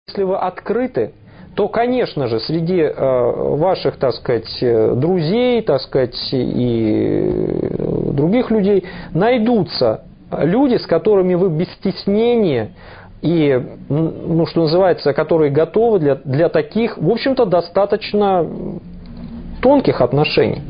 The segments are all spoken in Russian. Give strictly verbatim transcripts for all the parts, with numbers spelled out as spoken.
если вы открыты, то, конечно же, среди ваших, так сказать, друзей, так сказать, и других людей найдутся люди, с которыми вы без стеснения и, ну, что называется, которые готовы для, для таких, в общем-то, достаточно тонких отношений.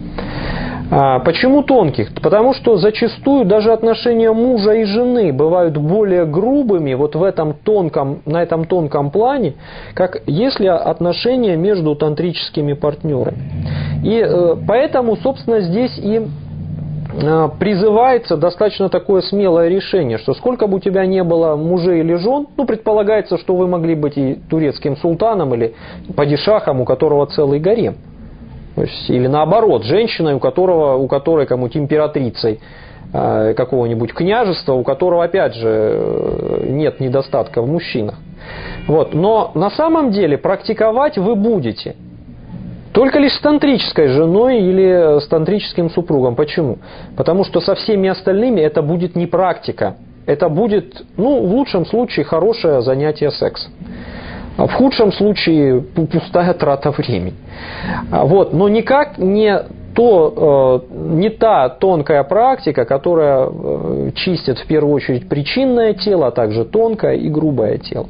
А почему тонких? Потому что зачастую даже отношения мужа и жены бывают более грубыми вот в этом тонком, на этом тонком плане, как если отношения между тантрическими партнерами. И э, поэтому, собственно, здесь и э, призывается достаточно такое смелое решение, что сколько бы у тебя не было мужей или жен, ну, предполагается, что вы могли быть и турецким султаном или падишахом, у которого целый гарем. То есть, или наоборот, женщиной, у, которого, у которой кому-то императрицей э, какого-нибудь княжества, у которого, опять же, э, нет недостатка в мужчинах. Вот. Но на самом деле практиковать вы будете только лишь с тантрической женой или с тантрическим супругом. Почему? Потому что со всеми остальными это будет не практика. Это будет, ну, в лучшем случае, хорошее занятие сексом. В худшем случае пустая трата времени. Вот. Но никак не, то, не та тонкая практика, которая чистит в первую очередь причинное тело, а также тонкое и грубое тело.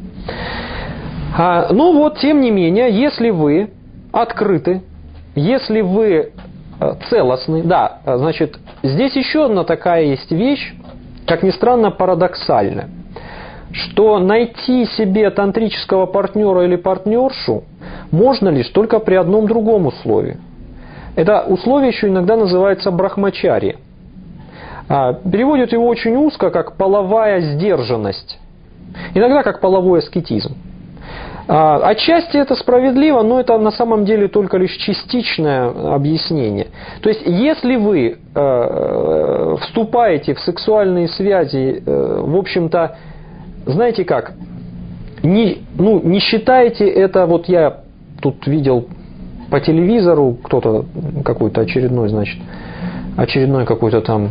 Но вот, тем не менее, если вы открыты, если вы целостны, да, значит, здесь еще одна такая есть вещь, как ни странно, парадоксальная. Что найти себе тантрического партнера или партнершу можно лишь только при одном другом условии. Это условие еще иногда называется брахмачарья. Переводят его очень узко, как половая сдержанность. Иногда как половой аскетизм. Отчасти это справедливо, но это на самом деле только лишь частичное объяснение. То есть, если вы э, вступаете в сексуальные связи, э, в общем-то, знаете как, не, ну, не считайте это, вот я тут видел по телевизору, кто-то какой-то очередной, значит, очередной какой-то там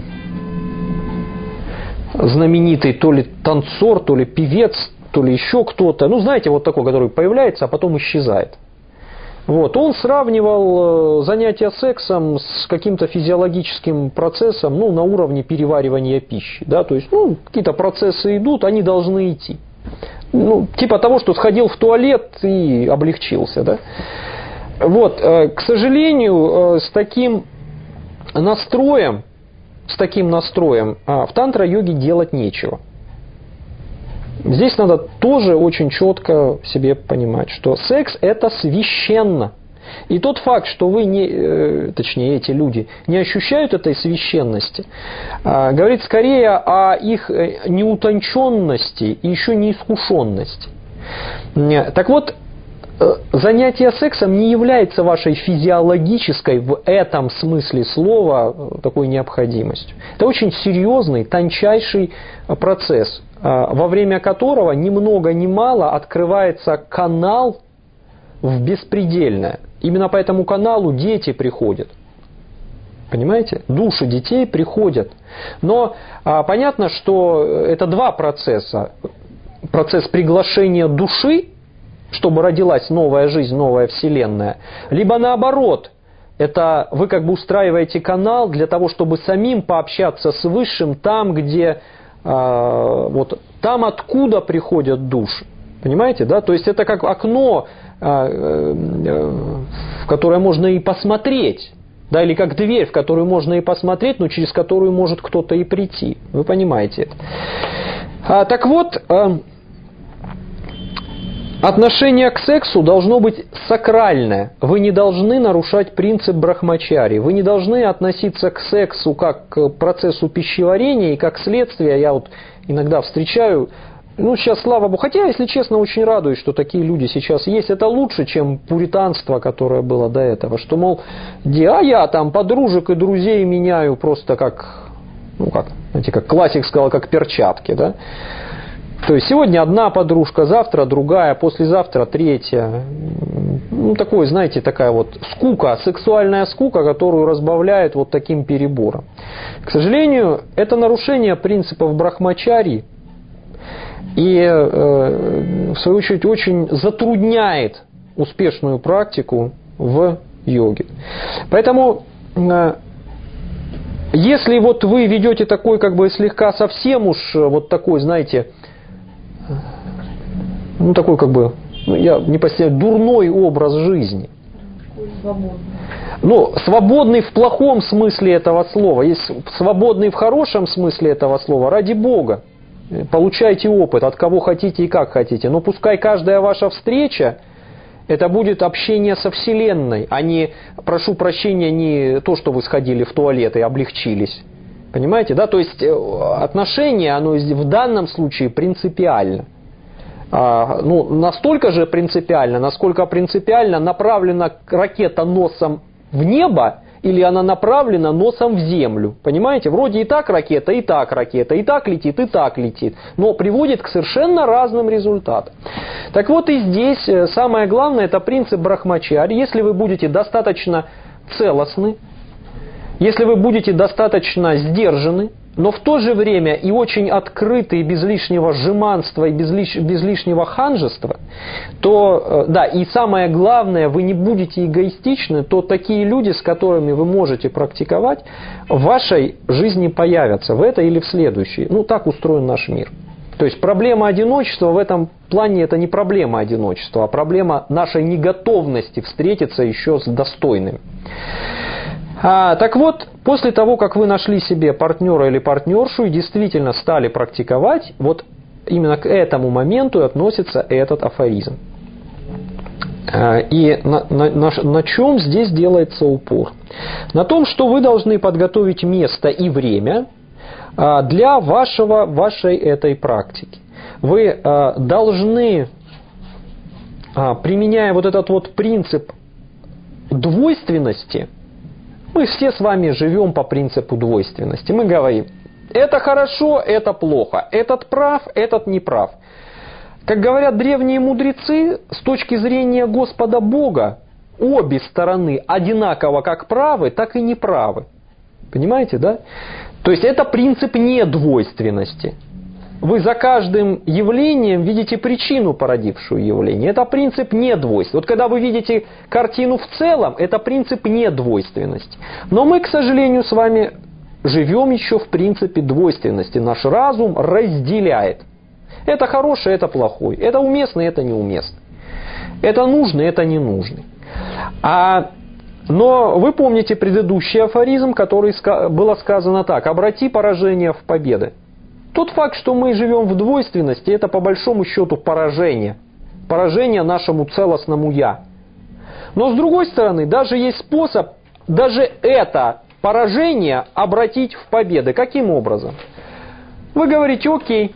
знаменитый то ли танцор, то ли певец, то ли еще кто-то, ну, знаете, вот такой, который появляется, а потом исчезает. Вот. Он сравнивал занятия сексом с каким-то физиологическим процессом, ну, на уровне переваривания пищи. Да? То есть, ну, какие-то процессы идут, они должны идти. Ну, типа того, что сходил в туалет и облегчился. Да? Вот. К сожалению, с таким настроем, с таким настроем в тантра-йоге делать нечего. Здесь надо тоже очень четко себе понимать, что секс – это священно. И тот факт, что вы, не, точнее, эти люди не ощущают этой священности, говорит скорее о их неутонченности и еще неискушенности. Так вот, занятие сексом не является вашей физиологической в этом смысле слова такой необходимостью. Это очень серьезный, тончайший процесс, во время которого ни много ни мало открывается канал в беспредельное. Именно по этому каналу дети приходят. Понимаете? Души детей приходят. Но а, понятно, что это два процесса. Процесс приглашения души, чтобы родилась новая жизнь, новая вселенная. Либо наоборот, это вы как бы устраиваете канал для того, чтобы самим пообщаться с Высшим там, где... Вот там, откуда приходят души. Понимаете, да? То есть это как окно, в которое можно и посмотреть. Да, или как дверь, в которую можно и посмотреть, но через которую может кто-то и прийти. Вы понимаете это. А, так вот, отношение к сексу должно быть сакральное. Вы не должны нарушать принцип брахмачарьи. Вы не должны относиться к сексу как к процессу пищеварения, и как следствие, я вот иногда встречаю, ну сейчас, слава Богу, хотя, если честно, очень радуюсь, что такие люди сейчас есть. Это лучше, чем пуританство, которое было до этого. Что, мол, где, а я там подружек и друзей меняю просто как, ну как, знаете, как классик сказал, как перчатки, да. То есть сегодня одна подружка, завтра другая, послезавтра третья. Ну, такой, знаете, такая вот скука, сексуальная скука, которую разбавляют вот таким перебором. К сожалению, это нарушение принципов брахмачарьи. и, в свою очередь, очень затрудняет успешную практику в йоге. Поэтому, если вот вы ведете такой, как бы слегка совсем уж вот такой, знаете, ну такой как бы, ну, я не постигаю, дурной образ жизни. Свободный. Ну, свободный в плохом смысле этого слова. Есть свободный в хорошем смысле этого слова. Ради Бога. Получайте опыт, от кого хотите и как хотите. Но пускай каждая ваша встреча, это будет общение со Вселенной, а не, прошу прощения, не то, что вы сходили в туалет и облегчились. Понимаете, да? То есть отношение, оно в данном случае принципиально. А, ну, настолько же принципиально, насколько принципиально направлена ракета носом в небо или она направлена носом в землю. Понимаете? Вроде и так ракета, и так ракета, и так летит, и так летит. Но приводит к совершенно разным результатам. Так вот и здесь самое главное, это принцип брахмачарьи. Если вы будете достаточно целостны, если вы будете достаточно сдержаны, но в то же время и очень открыты, и без лишнего жеманства, и без, лиш, без лишнего ханжества, то, да, и самое главное, вы не будете эгоистичны, то такие люди, с которыми вы можете практиковать, в вашей жизни появятся, в этой или в следующей. Ну, так устроен наш мир. То есть проблема одиночества в этом плане это не проблема одиночества, а проблема нашей неготовности встретиться еще с достойными. А, так вот, после того, как вы нашли себе партнера или партнершу и действительно стали практиковать, вот именно к этому моменту относится этот афоризм. А, и на, на, на, на чем здесь делается упор? На том, что вы должны подготовить место и время а, для вашего, вашей этой практики. Вы а, должны, а, применяя вот этот вот принцип двойственности, мы все с вами живем по принципу двойственности. Мы говорим, это хорошо, это плохо, этот прав, этот не прав. Как говорят древние мудрецы, с точки зрения Господа Бога, обе стороны одинаково как правы, так и неправы. Понимаете, да? То есть это принцип недвойственности. Вы за каждым явлением видите причину, породившую явление. Это принцип недвойственности. Вот когда вы видите картину в целом, это принцип недвойственности. Но мы, к сожалению, с вами живем еще в принципе двойственности. Наш разум разделяет. Это хорошее, это плохое. Это уместно, это неуместно. Это нужно, это не нужно. А, но вы помните предыдущий афоризм, который было сказано так. Обрати поражение в победы. Тот факт, что мы живем в двойственности, это по большому счету поражение. Поражение нашему целостному «я». Но с другой стороны, даже есть способ даже это поражение обратить в победы. Каким образом? Вы говорите «окей».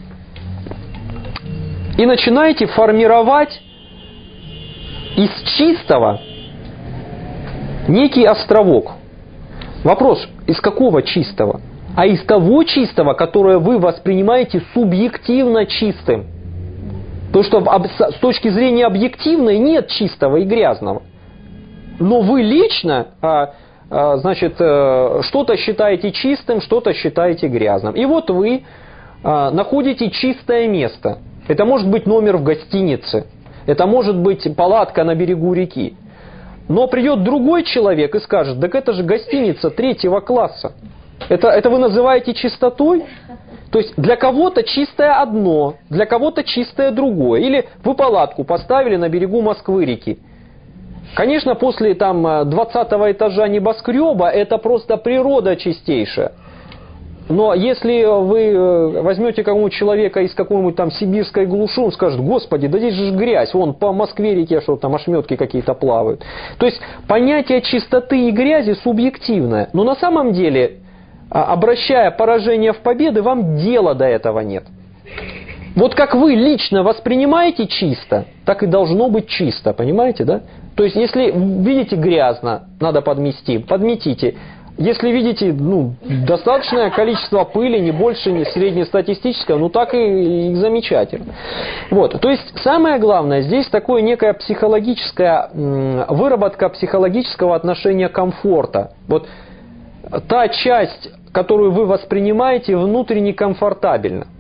И начинаете формировать из чистого некий островок. Вопрос, из какого чистого? А из того чистого, которое вы воспринимаете субъективно чистым. Потому что с точки зрения объективной нет чистого и грязного. Но вы лично, значит, что-то считаете чистым, что-то считаете грязным. И вот вы находите чистое место. Это может быть номер в гостинице. Это может быть палатка на берегу реки. Но придет другой человек и скажет, так это же гостиница третьего класса. Это, это вы называете чистотой? То есть для кого-то чистое одно, для кого-то чистое другое. Или вы палатку поставили на берегу Москвы-реки. Конечно, после там, двадцатого этажа небоскреба это просто природа чистейшая. Но если вы возьмете какого-нибудь человека из какой-нибудь там сибирской глуши, он скажет, господи, да здесь же грязь, вон по Москве-реке что там ошметки какие-то плавают. То есть понятие чистоты и грязи субъективное. Но на самом деле, обращая поражение в победы, вам дела до этого нет. Вот как вы лично воспринимаете чисто, так и должно быть чисто, понимаете, да? То есть если видите грязно, надо подмести, подметите. Если видите ну, достаточное количество пыли, не больше, не среднестатистическое, ну так и, и замечательно. Вот. То есть самое главное, здесь такое некая психологическая выработка психологического отношения комфорта. Вот та часть, которую вы воспринимаете, внутренне комфортабельна.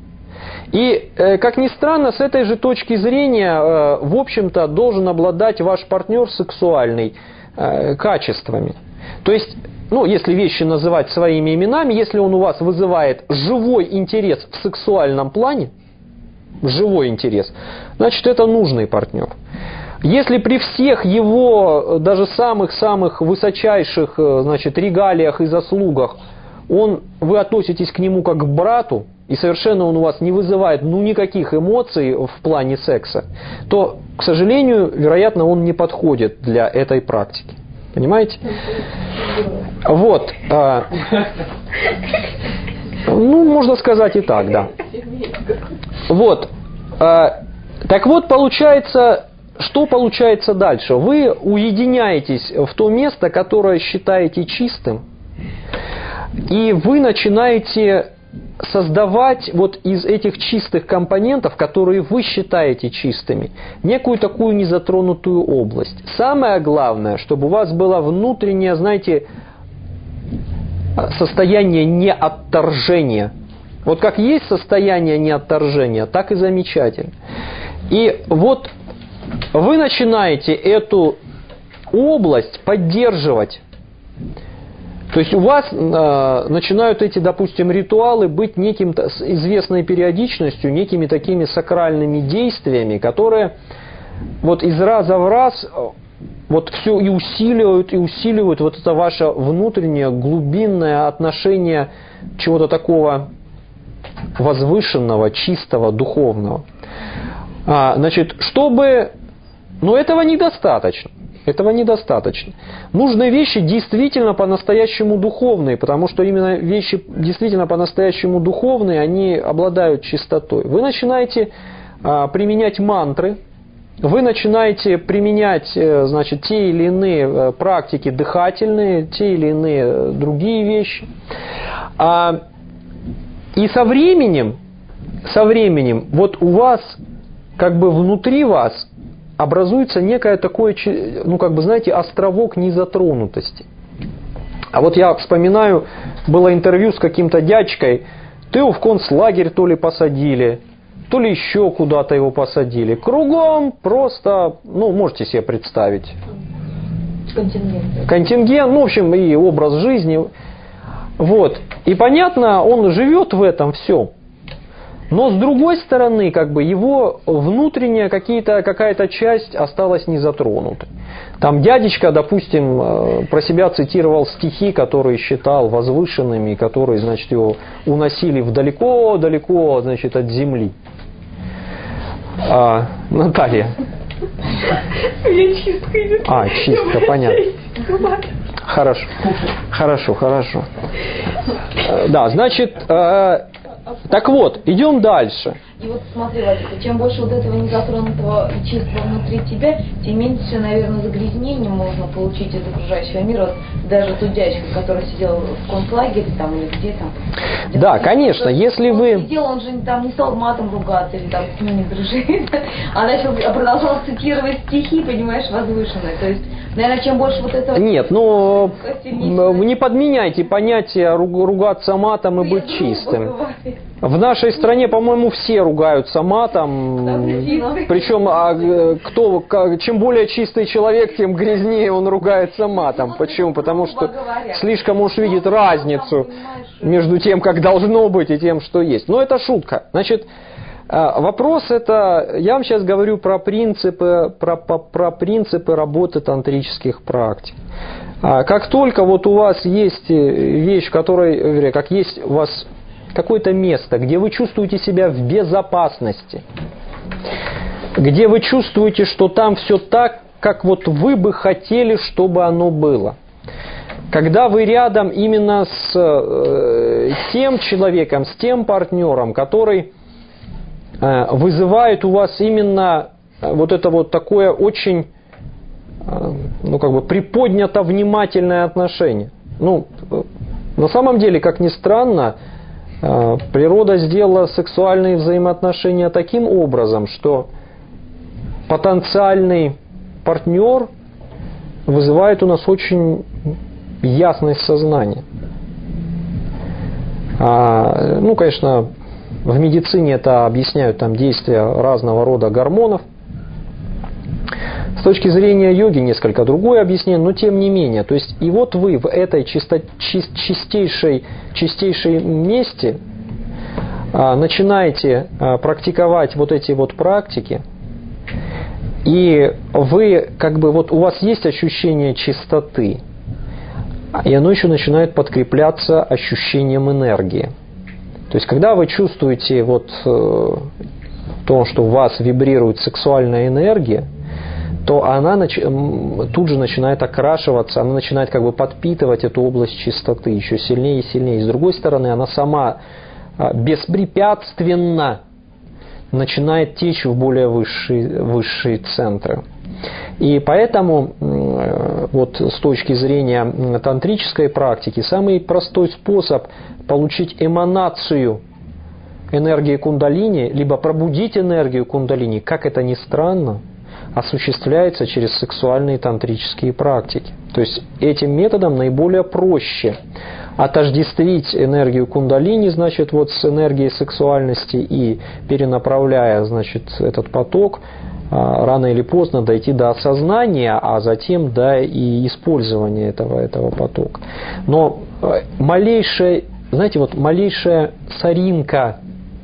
И, как ни странно, с этой же точки зрения, в общем-то, должен обладать ваш партнер сексуальный качествами. То есть, ну, если вещи называть своими именами, если он у вас вызывает живой интерес в сексуальном плане, живой интерес, значит, это нужный партнер. Если при всех его, даже самых-самых высочайших, значит, регалиях и заслугах, он, вы относитесь к нему как к брату, и совершенно он у вас не вызывает ну, никаких эмоций в плане секса, то, к сожалению, вероятно, он не подходит для этой практики. Понимаете? Вот. А, ну, можно сказать и так, да. Вот. А, так вот, получается, что получается дальше? Вы уединяетесь в то место, которое считаете чистым, и вы начинаете создавать вот из этих чистых компонентов, которые вы считаете чистыми, некую такую незатронутую область. Самое главное, чтобы у вас было внутреннее, знаете, состояние неотторжения. Вот как есть состояние неотторжения, так и замечательно. И вот вы начинаете эту область поддерживать. То есть у вас э, начинают эти, допустим, ритуалы быть неким с известной периодичностью, некими такими сакральными действиями, которые вот из раза в раз вот все и усиливают, и усиливают вот это ваше внутреннее глубинное отношение чего-то такого возвышенного, чистого, духовного. А, значит, чтобы... Но этого недостаточно. Этого недостаточно. Нужны вещи действительно по-настоящему духовные, потому что именно вещи действительно по-настоящему духовные, они обладают чистотой. Вы начинаете а, применять мантры, вы начинаете применять, значит, те или иные практики дыхательные, те или иные другие вещи. А, и со временем, со временем, вот у вас, как бы внутри вас, образуется некое такое, ну, как бы, знаете, островок незатронутости. А вот я вспоминаю, было интервью с каким-то дядькой, то его в концлагерь то ли посадили, то ли еще куда-то его посадили. Кругом просто, ну, можете себе представить. Контингент. Контингент, ну, в общем, и образ жизни. Вот. И понятно, он живет в этом всем. Но с другой стороны, как бы его внутренняя какие-то, какая-то часть осталась не затронутой. Там дядечка, допустим, про себя цитировал стихи, которые считал возвышенными, которые, значит, его уносили вдалеко-далеко, значит, от земли. А, Наталья. Я чистка идет. А, чистка, понятно. Хорошо, хорошо, хорошо. Да, значит... Так вот, идем дальше. И вот смотри, Владимир, чем больше вот этого незатронутого и чистого внутри тебя, тем меньше, наверное, загрязнений можно получить из окружающего мира. Вот даже тот дядечка, который сидел в концлагере там или где там. Да, конечно, если он вы... сидел, он же там не стал матом ругаться или там с ними дружить, а начал, продолжал цитировать стихи, понимаешь, возвышенные. То есть, наверное, чем больше вот этого... Нет, ну, не подменяйте понятие ругаться матом и быть чистым. В нашей стране, по-моему, все ругаются матом. Причем, а, кто, чем более чистый человек, тем грязнее он ругается матом. Почему? Потому что слишком уж видит разницу между тем, как должно быть, и тем, что есть. Но это шутка. Значит, вопрос это, я вам сейчас говорю про принципы, про, про, про принципы работы тантрических практик. Как только вот у вас есть вещь, в которой, как есть у вас какое-то место, где вы чувствуете себя в безопасности, где вы чувствуете, что там все так, как вот вы бы хотели, чтобы оно было. Когда вы рядом именно с э, тем человеком, с тем партнером, который э, вызывает у вас именно вот это вот такое очень, э, ну как бы приподнято внимательное отношение. Ну, на самом деле, как ни странно, природа сделала сексуальные взаимоотношения таким образом, что потенциальный партнер вызывает у нас очень ясность сознания. А, ну, конечно, в медицине это объясняют там действия разного рода гормонов. С точки зрения йоги несколько другое объяснение, но тем не менее. То есть, и вот вы в этой чисто, чистейшей, чистейшей месте а, начинаете а, практиковать вот эти вот практики, и вы, как бы, вот у вас есть ощущение чистоты, и оно еще начинает подкрепляться ощущением энергии. То есть, когда вы чувствуете вот э, то, что у вас вибрирует сексуальная энергия, то она нач... тут же начинает окрашиваться, она начинает как бы подпитывать эту область чистоты еще сильнее и сильнее. И с другой стороны, она сама беспрепятственно начинает течь в более высшие, высшие центры. И поэтому вот с точки зрения тантрической практики самый простой способ получить эманацию энергии кундалини, либо пробудить энергию кундалини, как это ни странно, осуществляется через сексуальные тантрические практики. То есть этим методом наиболее проще отождествить энергию кундалини, значит, вот с энергией сексуальности, и перенаправляя, значит, этот поток, рано или поздно дойти до осознания, а затем до и использования этого, этого потока. Но малейшая, знаете, вот малейшая соринка,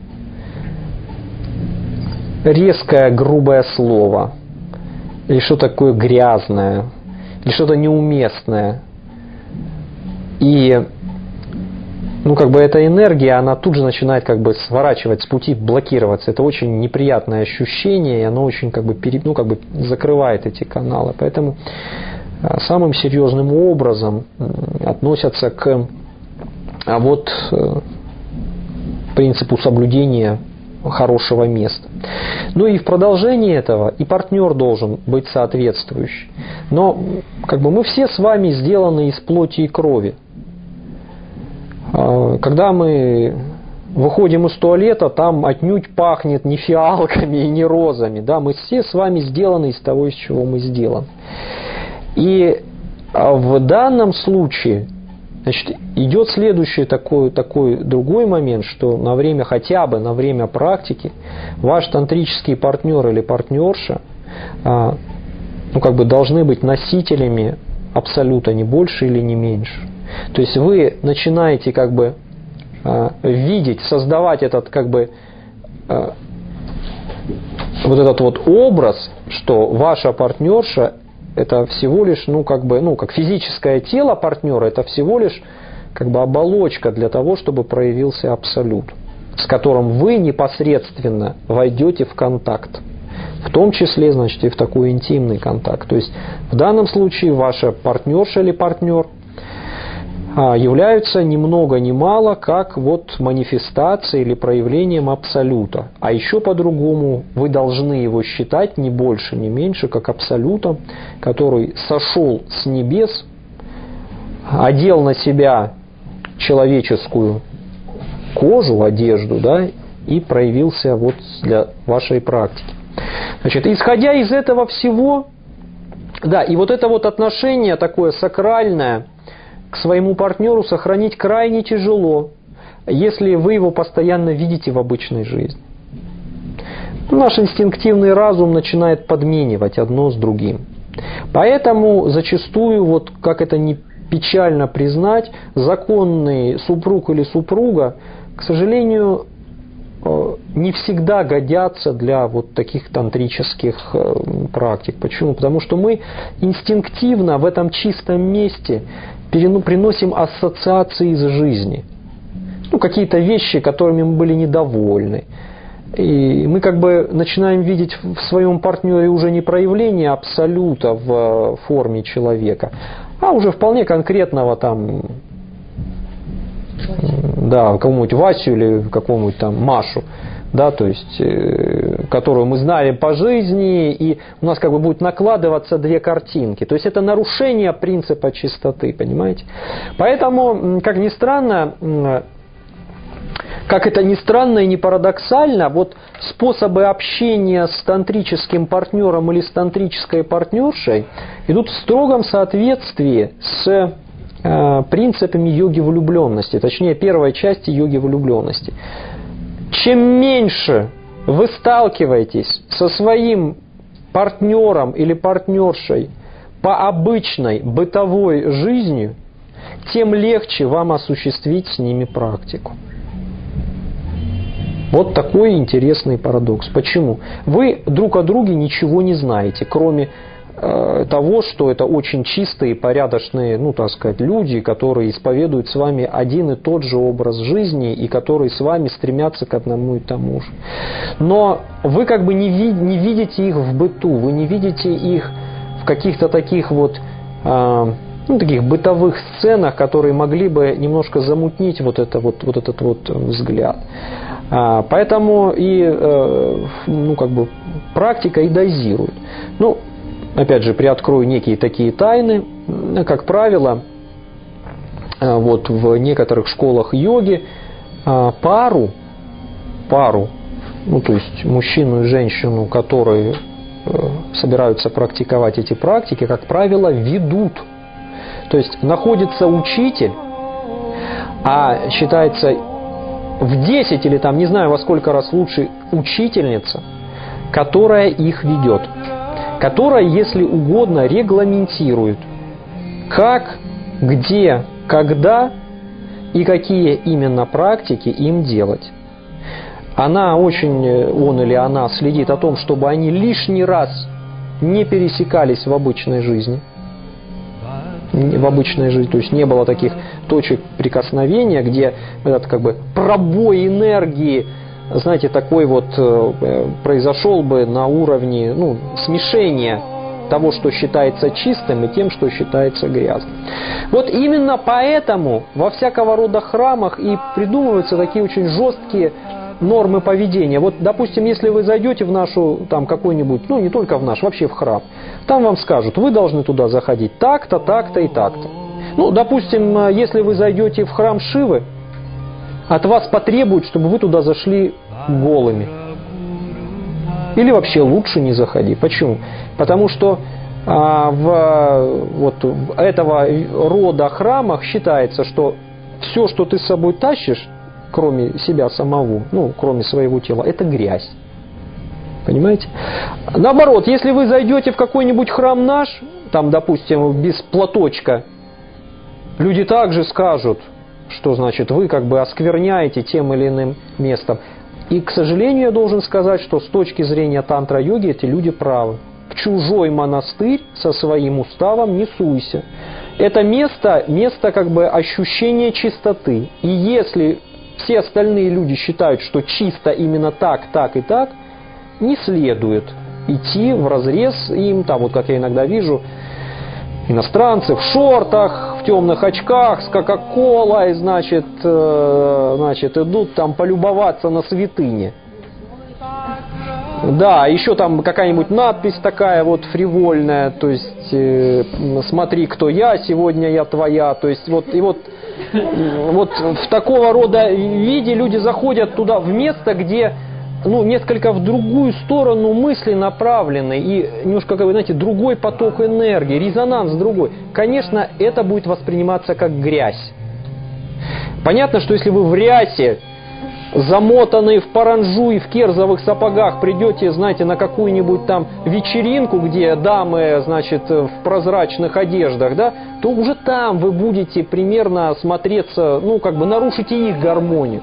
резкое, грубое слово, или что-то такое грязное, или что-то неуместное. И, ну, как бы эта энергия, она тут же начинает как бы сворачивать с пути, блокироваться. Это очень неприятное ощущение, и оно очень как бы, пере, ну, как бы закрывает эти каналы. Поэтому самым серьезным образом относятся к вот принципу соблюдения хорошего места. Ну и в продолжении этого и партнер должен быть соответствующий. Но как бы мы все с вами сделаны из плоти и крови. Когда мы выходим из туалета, там отнюдь пахнет не фиалками и не розами. Да? Мы все с вами сделаны из того, из чего мы сделаны. И в данном случае, значит, идет следующий такой, такой другой момент, что на время, хотя бы на время практики, ваш тантрический партнер или партнерша ну, как бы должны быть носителями абсолюта, не больше или не меньше. То есть вы начинаете как бы видеть, создавать этот как бы вот этот вот образ, что ваша партнерша это всего лишь, ну, как бы, ну, как физическое тело партнера, это всего лишь, как бы, оболочка для того, чтобы проявился абсолют, с которым вы непосредственно войдете в контакт. В том числе, значит, и в такой интимный контакт. То есть, в данном случае, ваша партнерша или партнер являются ни много ни мало как вот манифестацией или проявлением абсолюта. А еще по-другому вы должны его считать не больше, не меньше, как абсолютом, который сошел с небес, одел на себя человеческую кожу, одежду, да, и проявился вот для вашей практики. Значит, исходя из этого всего, да, и вот это вот отношение такое сакральное к своему партнеру сохранить крайне тяжело, если вы его постоянно видите в обычной жизни. Наш инстинктивный разум начинает подменивать одно с другим. Поэтому зачастую, вот как это ни печально признать, законный супруг или супруга, к сожалению, не всегда годятся для вот таких тантрических практик. Почему? Потому что мы инстинктивно в этом чистом месте приносим ассоциации из жизни. Ну, какие-то вещи, которыми мы были недовольны. И мы как бы начинаем видеть в своем партнере уже не проявление абсолюта в форме человека, а уже вполне конкретного там, да, какому-нибудь Васю или какому-нибудь там Машу. Да, то есть, э, которую мы знали по жизни, и у нас как бы будет накладываться две картинки. То есть это нарушение принципа чистоты, понимаете? Поэтому, как ни странно, как это ни странно и не парадоксально, вот способы общения с тантрическим партнером или с тантрической партнершей идут в строгом соответствии с э, принципами йоги влюбленности, точнее первой части йоги влюбленности. чем меньше вы сталкиваетесь со своим партнером или партнершей по обычной бытовой жизни, тем легче вам осуществить с ними практику. Вот такой интересный парадокс. Почему? Вы друг о друге ничего не знаете, кроме э, того, что это очень чистые, порядочные, ну, так сказать, люди, которые исповедуют с вами один и тот же образ жизни и которые с вами стремятся к одному и тому же. Но вы как бы не, ви- не видите их в быту, вы не видите их в каких-то таких вот э, ну, таких бытовых сценах, которые могли бы немножко замутнить вот, это вот, вот этот вот взгляд. А, поэтому и э, ну, как бы практика и дозирует. Ну, опять же, приоткрою некие такие тайны. Как правило, э, вот в некоторых школах йоги э, пару, пару, ну, то есть мужчину и женщину, которые э, собираются практиковать эти практики, как правило, ведут. То есть находится учитель, а считается в десять или там не знаю во сколько раз лучше учительница, которая их ведет, которая, если угодно, регламентирует, как, где, когда и какие именно практики им делать. Она очень, он или она следит о том, чтобы они лишний раз не пересекались в обычной жизни. В обычной жизни, то есть не было таких точек прикосновения, где этот как бы пробой энергии, знаете, такой вот э, произошел бы на уровне, ну, смешения того, что считается чистым, и тем, что считается грязным. Вот именно поэтому во всякого рода храмах и придумываются такие очень жесткие нормы поведения. Вот, допустим, если вы зайдете в нашу, там, какой-нибудь, ну, не только в наш, вообще в храм, там вам скажут, вы должны туда заходить так-то, так-то и так-то. Ну, допустим, если вы зайдете в храм Шивы, от вас потребуют, чтобы вы туда зашли голыми. Или вообще лучше не заходи. Почему? Потому что а, в, вот, в этого рода храмах считается, что все, что ты с собой тащишь, кроме себя самого, ну, кроме своего тела, это грязь. Понимаете? Наоборот, если вы зайдете в какой-нибудь храм наш, там, допустим, без платочка, люди также скажут, что, значит, вы как бы оскверняете тем или иным местом. И, к сожалению, я должен сказать, что с точки зрения тантра-йоги эти люди правы. В чужой монастырь со своим уставом не суйся. Это место, место как бы ощущения чистоты. И если все остальные люди считают, что чисто именно так, так и так, не следует идти вразрез им, там вот как я иногда вижу, иностранцы в шортах, в темных очках, с кока-колой, значит, э, значит, идут там полюбоваться на святыни. Да, еще там какая-нибудь надпись такая вот фривольная, то есть э, смотри, кто я, сегодня я твоя, то есть вот и вот вот в такого рода виде люди заходят туда в место, где ну, несколько в другую сторону мысли направлены и немножко, как вы знаете, другой поток энергии, резонанс другой. Конечно, это будет восприниматься как грязь. Понятно, что если вы в рясе, замотанные в паранджу и в керзовых сапогах, придете, знаете, на какую-нибудь там вечеринку, где дамы, значит, в прозрачных одеждах, да, то уже там вы будете примерно смотреться, ну, как бы нарушите их гармонию.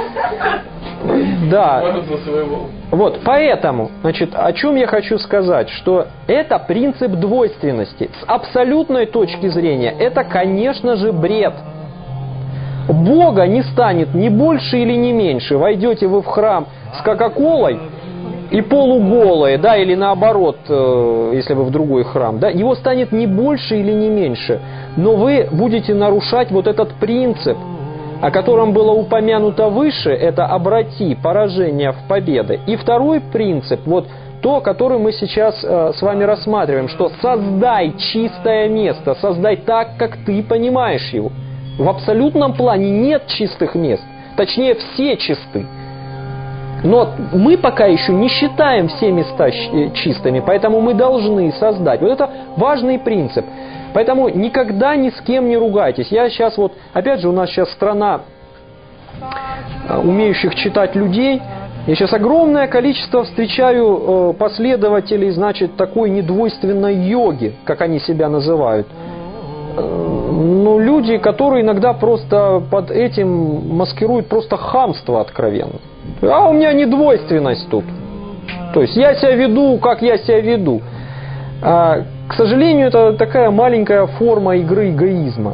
Да. Вот, поэтому, значит, о чем я хочу сказать, что это принцип двойственности. С абсолютной точки зрения, это, конечно же, бред. Бога не станет ни больше или ни меньше. Войдете вы в храм с кока-колой и полуголые, да, или наоборот, если вы в другой храм, да, его станет не больше или не меньше. Но вы будете нарушать вот этот принцип, о котором было упомянуто выше, это обрати поражение в победы. И второй принцип, вот то, который мы сейчас э, с вами рассматриваем, что создай чистое место, создай так, как ты понимаешь его. В абсолютном плане нет чистых мест, точнее все чисты. Но мы пока еще не считаем все места чистыми, поэтому мы должны создать. Вот это важный принцип. Поэтому никогда ни с кем не ругайтесь. Я сейчас вот, опять же, у нас сейчас страна умеющих читать людей. Я сейчас огромное количество встречаю последователей, значит, такой недвойственной йоги, как они себя называют. Ну, люди, которые иногда просто под этим маскируют просто хамство откровенно. А у меня недвойственность тут. То есть я себя веду, как я себя веду. А, к сожалению, это такая маленькая форма игры эгоизма.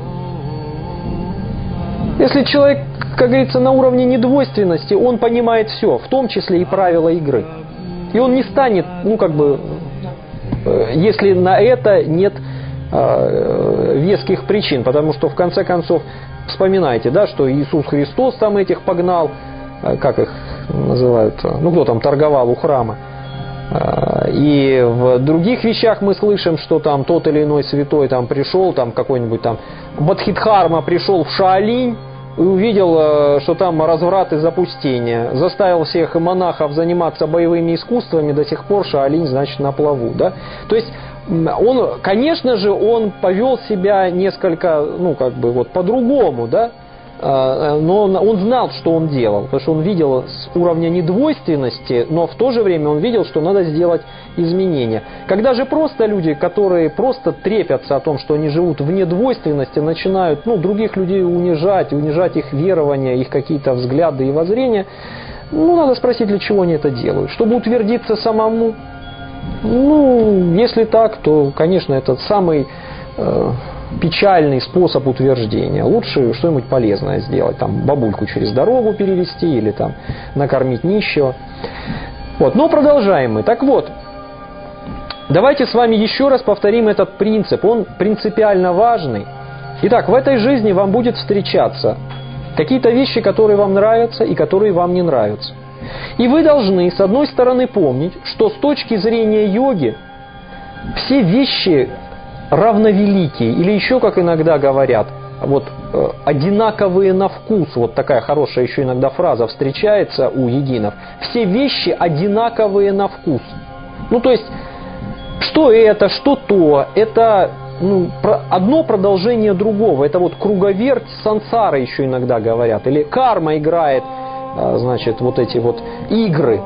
Если человек, как говорится, на уровне недвойственности, он понимает все, в том числе и правила игры. И он не станет, ну как бы, если на это нет э, веских причин, потому что в конце концов, вспоминайте, да, что Иисус Христос там этих погнал, э, как их называют, ну кто там торговал у храма. И в других вещах мы слышим, что там тот или иной святой там пришел, там какой-нибудь там Бодхидхарма пришел в Шаолинь и увидел, что там разврат и запустение. Заставил всех монахов заниматься боевыми искусствами, до сих пор Шаолинь, значит, на плаву. Да? То есть он, конечно же, он повел себя несколько, ну как бы вот по-другому, да? Но он, он знал, что он делал, потому что он видел с уровня недвойственности, но в то же время он видел, что надо сделать изменения. Когда же просто люди, которые просто трепятся о том, что они живут в недвойственности, начинают ну, других людей унижать, унижать их верования, их какие-то взгляды и воззрения, ну, надо спросить, для чего они это делают. Чтобы утвердиться самому? Ну, если так, то, конечно, это самый... Э, печальный способ утверждения. Лучше что-нибудь полезное сделать. Там бабульку через дорогу перевести или там накормить нищего. Вот. Но продолжаем мы. Так вот, давайте с вами еще раз повторим этот принцип. Он принципиально важный. Итак, в этой жизни вам будет встречаться какие-то вещи, которые вам нравятся и которые вам не нравятся. И вы должны, с одной стороны, помнить, что с точки зрения йоги все вещи равновеликие, или еще, как иногда говорят, вот э, одинаковые на вкус, вот такая хорошая еще иногда фраза встречается у йогинов. Все вещи одинаковые на вкус. Ну, то есть, что это, что то, это ну, про, одно продолжение другого. Это вот круговерть сансары еще иногда говорят. Или карма играет, э, значит, вот эти вот игры.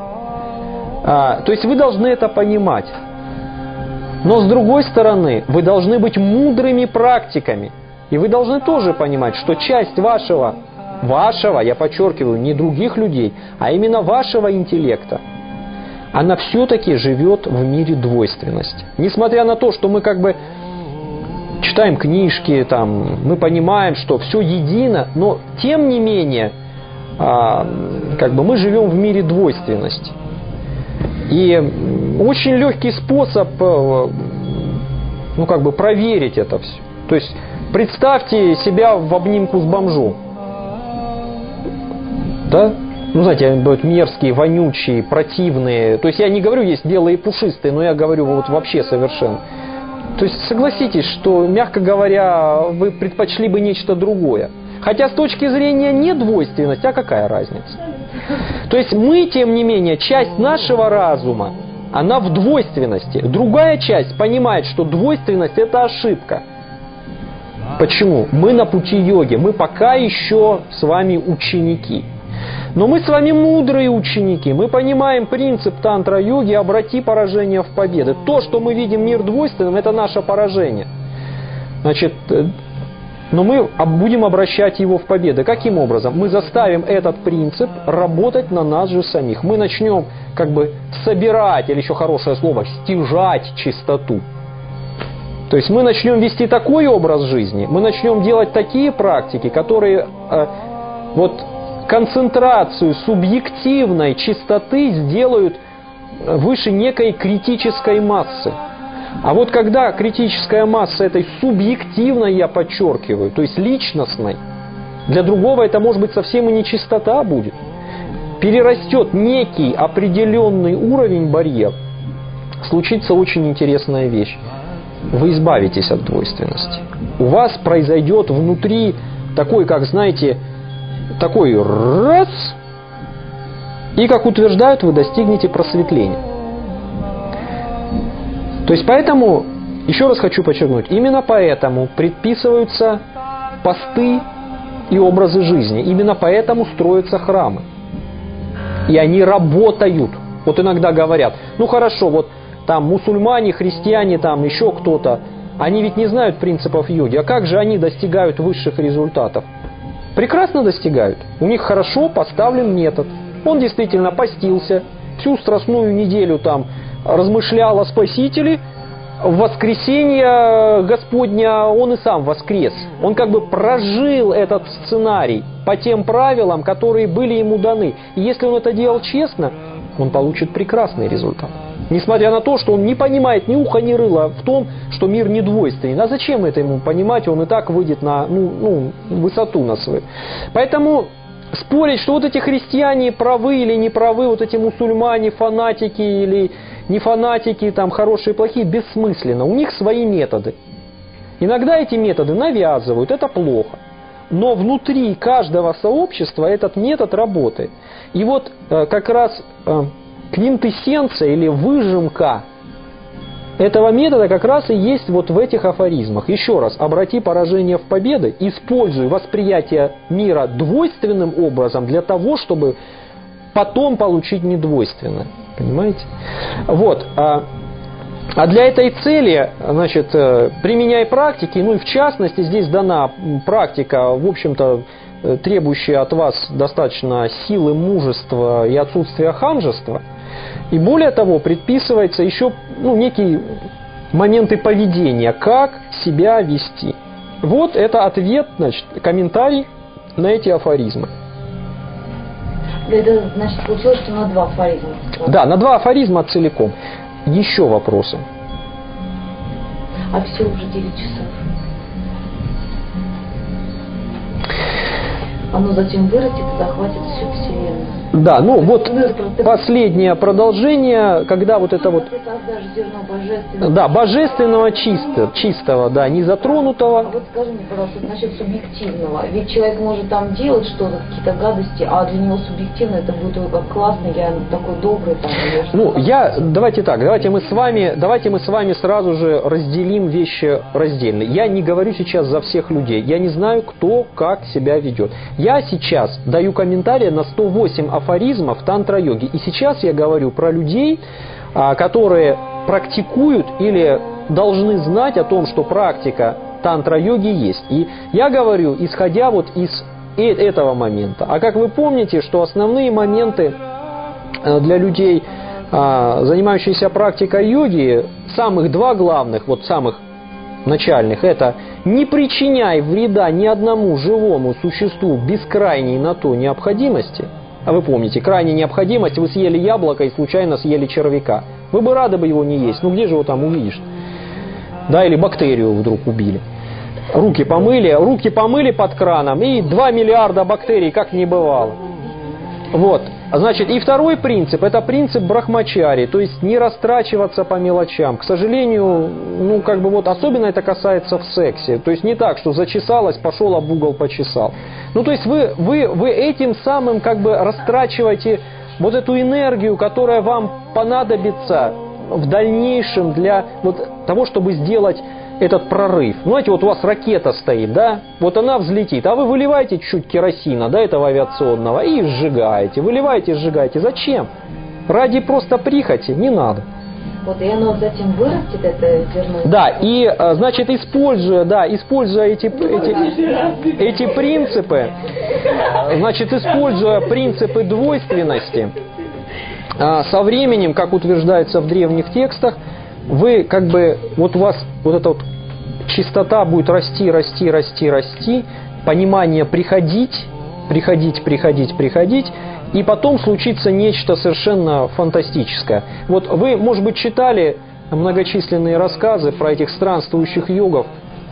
А, то есть, вы должны это понимать. Но с другой стороны, вы должны быть мудрыми практиками. И вы должны тоже понимать, что часть вашего, вашего, я подчеркиваю, не других людей, а именно вашего интеллекта, она все-таки живет в мире двойственности. Несмотря на то, что мы как бы читаем книжки, там, мы понимаем, что все едино, но тем не менее, а, как бы мы живем в мире двойственности. И очень легкий способ, ну, как бы проверить это все. То есть, представьте себя в обнимку с бомжом. Да? Ну, знаете, бывают мерзкие, вонючие, противные. То есть, я не говорю, есть белые и пушистые, но я говорю вот вообще совершенно. То есть, согласитесь, что, мягко говоря, вы предпочли бы нечто другое. Хотя с точки зрения недвойственности, а какая разница? То есть мы, тем не менее, часть нашего разума, она в двойственности. Другая часть понимает, что двойственность – это ошибка. Почему? Мы на пути йоги, мы пока еще с вами ученики. Но мы с вами мудрые ученики, мы понимаем принцип тантра-йоги «обрати поражение в победу». То, что мы видим мир двойственным, это наше поражение. Значит, но мы будем обращать его в победу. Каким образом? Мы заставим этот принцип работать на нас же самих. Мы начнем как бы собирать, или еще хорошее слово, стяжать чистоту. То есть мы начнем вести такой образ жизни, мы начнем делать такие практики, которые э, вот концентрацию субъективной чистоты сделают выше некой критической массы. А вот когда критическая масса этой субъективной, я подчеркиваю, то есть личностной, для другого это может быть совсем и не чистота будет, перерастет некий определенный уровень барьер, случится очень интересная вещь. Вы избавитесь от двойственности. У вас произойдет внутри такой, как знаете, такой раз, и, как утверждают, вы достигнете просветления. То есть поэтому, еще раз хочу подчеркнуть, именно поэтому предписываются посты и образы жизни. Именно поэтому строятся храмы. И они работают. Вот иногда говорят, ну хорошо, вот там мусульмане, христиане, там еще кто-то, они ведь не знают принципов йоги. А как же они достигают высших результатов? Прекрасно достигают. У них хорошо поставлен метод. Он действительно постился, всю страстную неделю там размышлял о Спасителе. В воскресенье Господня он и сам воскрес. Он как бы прожил этот сценарий по тем правилам, которые были ему даны. И если он это делал честно, он получит прекрасный результат. Несмотря на то, что он не понимает ни уха, ни рыла в том, что мир не двойственный. А зачем это ему понимать? Он и так выйдет на ну, ну, высоту на свою. Поэтому спорить, что вот эти христиане правы или не правы, вот эти мусульмане, фанатики или не фанатики, там хорошие, плохие, бессмысленно. У них свои методы. Иногда эти методы навязывают, это плохо. Но внутри каждого сообщества этот метод работает. И вот как раз квинтэссенция или выжимка этого метода как раз и есть вот в этих афоризмах. Еще раз, обрати поражение в победы, используй восприятие мира двойственным образом для того, чтобы потом получить недвойственное. Понимаете? Вот. А, а для этой цели, значит, применяй практики, ну и в частности здесь дана практика, в общем-то, требующая от вас достаточно силы, мужества и отсутствия ханжества. И более того, предписывается еще ну, некие моменты поведения, как себя вести. Вот это ответ, значит, комментарий на эти афоризмы. Это значит получилось, что на два афоризма. Да, на два афоризма целиком. Еще вопросы? А все уже девять часов. Оно затем вырастет и захватит всю Вселенную. Да, ну вот последнее продолжение, когда вот это вот... Да, божественного чистого, чистого, да, не затронутого. А вот скажи мне, пожалуйста, насчет субъективного. Ведь человек может там делать что-то, какие-то гадости, а для него субъективно это будет ой, как классно, я такой добрый. Там, я ну, я, давайте так, давайте мы с вами, давайте мы с вами сразу же разделим вещи раздельно. Я не говорю сейчас за всех людей, я не знаю, кто как себя ведет. Я сейчас даю комментарии на сто восемь афоризмов тантра-йоги. И сейчас я говорю про людей, которые практикуют или должны знать о том, что практика тантра-йоги есть. И я говорю, исходя вот из этого момента. А как вы помните, что основные моменты для людей, занимающихся практикой йоги, самых два главных, вот самых начальных, это не причиняй вреда ни одному живому существу без крайней на то необходимости. А вы помните, крайняя необходимость, вы съели яблоко и случайно съели червяка. Вы бы рады бы его не есть, ну где же его там увидишь? Да, или бактерию вдруг убили. Руки помыли, руки помыли под краном, и два миллиарда бактерий, как не бывало. Вот. Значит, и второй принцип, это принцип брахмачари, то есть не растрачиваться по мелочам. К сожалению, ну как бы вот особенно это касается в сексе. То есть не так, что зачесалась, пошел об угол почесал. Ну то есть вы, вы, вы этим самым как бы растрачиваете вот эту энергию, которая вам понадобится в дальнейшем для вот того, чтобы сделать этот прорыв. Ну, знаете, вот у вас ракета стоит, да, вот она взлетит, а вы выливаете чуть керосина, да, этого авиационного, и сжигаете, выливаете, сжигаете. Зачем? Ради просто прихоти не надо. Вот, и оно затем вырастет, это зерно. Да, и, значит, используя, да, используя эти, эти, эти принципы, значит, используя принципы двойственности, со временем, как утверждается в древних текстах, вы как бы, вот у вас вот эта вот чистота будет расти, расти, расти, расти, понимание приходить, приходить, приходить, приходить, и потом случится нечто совершенно фантастическое. Вот вы, может быть, читали многочисленные рассказы про этих странствующих йогов,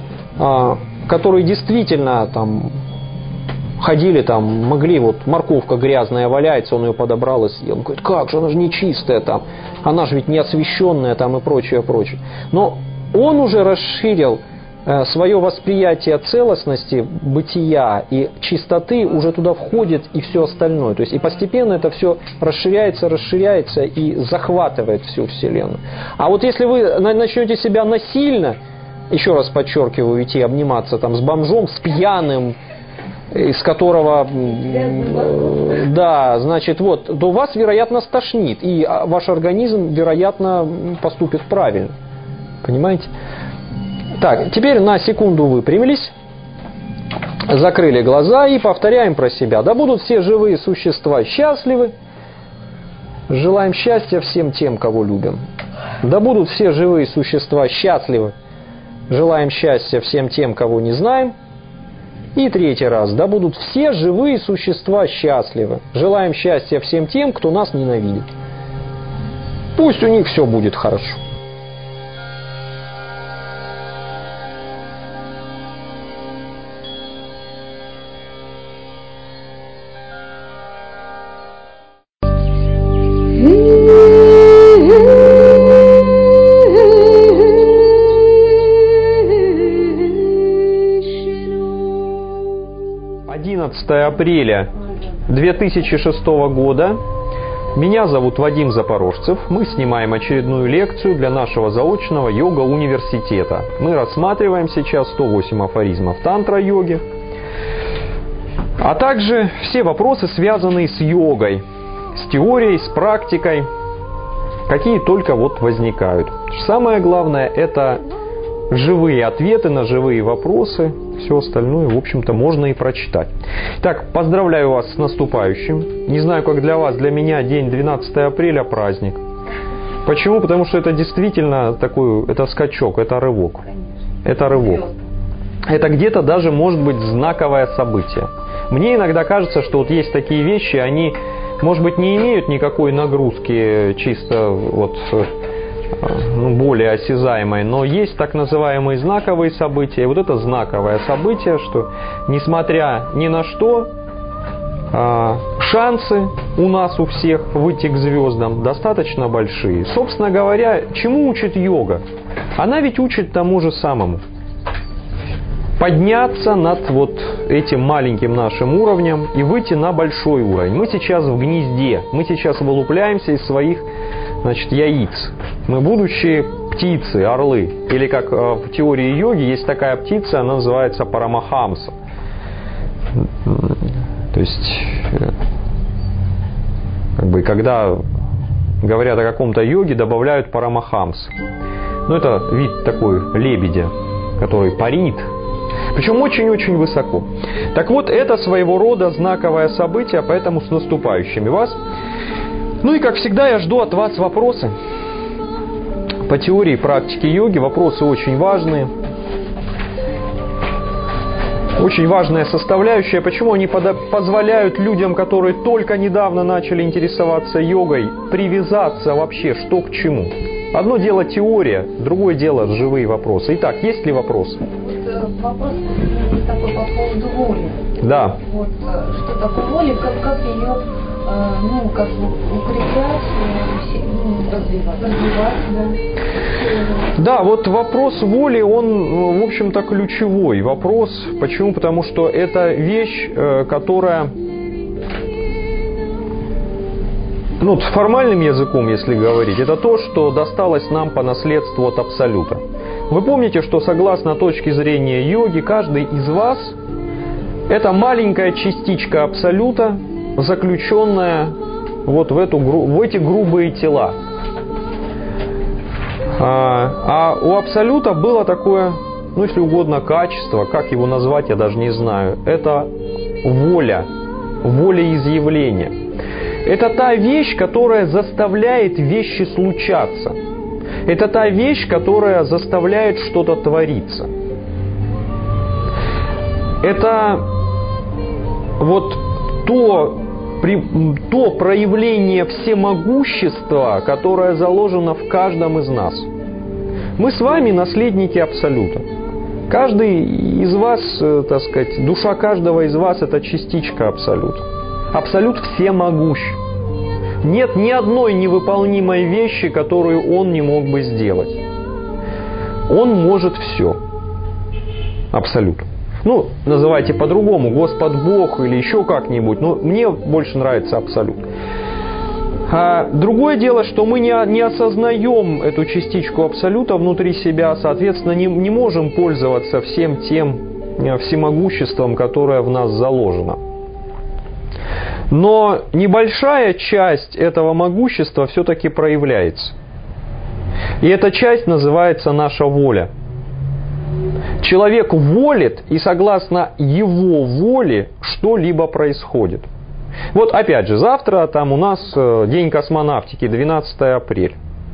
которые действительно там ходили там, могли, вот морковка грязная валяется, он ее подобрал и съел. Он говорит, как же, она же не чистая там, она же ведь не освященная там и прочее, прочее. Но он уже расширил э, свое восприятие целостности, бытия и чистоты, уже туда входит и все остальное. То есть и постепенно это все расширяется, расширяется и захватывает всю Вселенную. А вот если вы начнете себя насильно, еще раз подчеркиваю, идти обниматься там с бомжом, с пьяным, из которого, да, значит, вот, то вас, вероятно, стошнит, и ваш организм, вероятно, поступит правильно. Понимаете? Так, теперь на секунду выпрямились, закрыли глаза и повторяем про себя. Да будут все живые существа счастливы. Желаем счастья всем тем, кого любим. Да будут все живые существа счастливы. Желаем счастья всем тем, кого не знаем. И третий раз. Да будут все живые существа счастливы. Желаем счастья всем тем, кто нас ненавидит. Пусть у них все будет хорошо. одиннадцатое апреля две тысячи шестого года. Меня зовут Вадим Запорожцев. Мы снимаем очередную лекцию для нашего заочного йога-университета. Мы рассматриваем сейчас сто восемь афоризмов тантра-йоги, а также все вопросы, связанные с йогой, с теорией, с практикой, какие только вот возникают. Самое главное – это живые ответы на живые вопросы. Все остальное, в общем-то, можно и прочитать. Так, поздравляю вас с наступающим. Не знаю, как для вас, для меня день двенадцатое апреля праздник. Почему? Потому что это действительно такой, это скачок, это рывок. Это рывок. Это где-то даже может быть знаковое событие. Мне иногда кажется, что вот есть такие вещи, они, может быть, не имеют никакой нагрузки чисто вот ну, более осязаемой, но есть так называемые знаковые события. И вот это знаковое событие, что несмотря ни на что, шансы у нас у всех выйти к звездам достаточно большие. Собственно говоря, чему учит йога? Она ведь учит тому же самому. Подняться над вот этим маленьким нашим уровнем и выйти на большой уровень. Мы сейчас в гнезде, мы сейчас вылупляемся из своих, значит, яиц. Мы будущие птицы, орлы. Или как в теории йоги есть такая птица, она называется парамахамса. То есть, как бы, когда говорят о каком-то йоге, добавляют парамахамс. Ну, это вид такой лебедя, который парит. Причем очень-очень высоко. Так вот, это своего рода знаковое событие, поэтому с наступающими вас. Ну и, как всегда, я жду от вас вопросы по теории и практике йоги. Вопросы очень важные. Очень важная составляющая. Почему они позволяют людям, которые только недавно начали интересоваться йогой, привязаться вообще что к чему? Одно дело теория, другое дело живые вопросы. Итак, есть ли вопросы? Вопрос такой по поводу воли. Да. Вот, что такое воля, как, как ее ну, как бы укреплять, ну, развивать, развивать, да. Да, вот вопрос воли, он, в общем-то, ключевой вопрос. Почему? Потому что это вещь, которая, ну, с формальным языком, если говорить, это то, что досталось нам по наследству от Абсолюта. Вы помните, что согласно точке зрения йоги, каждый из вас – это маленькая частичка Абсолюта, заключенная вот в, эту, в эти грубые тела. А, а у Абсолюта было такое, ну если угодно, качество, как его назвать, я даже не знаю. Это воля, волеизъявление. Это та вещь, которая заставляет вещи случаться. Это та вещь, которая заставляет что-то твориться. Это вот то, то проявление всемогущества, которое заложено в каждом из нас. Мы с вами наследники Абсолюта. Каждый из вас, так сказать, душа каждого из вас – это частичка Абсолюта. Абсолют всемогущ. Нет ни одной невыполнимой вещи, которую он не мог бы сделать. Он может все. Абсолют. Ну, называйте по-другому, Господь Бог или еще как-нибудь, но мне больше нравится Абсолют. А другое дело, что мы не, не осознаем эту частичку Абсолюта внутри себя, соответственно, не, не можем пользоваться всем тем всемогуществом, которое в нас заложено. Но небольшая часть этого могущества все-таки проявляется. И эта часть называется наша воля. Человек волит, и согласно его воле что-либо происходит. Вот опять же, завтра там у нас День космонавтики, двенадцатое апреля.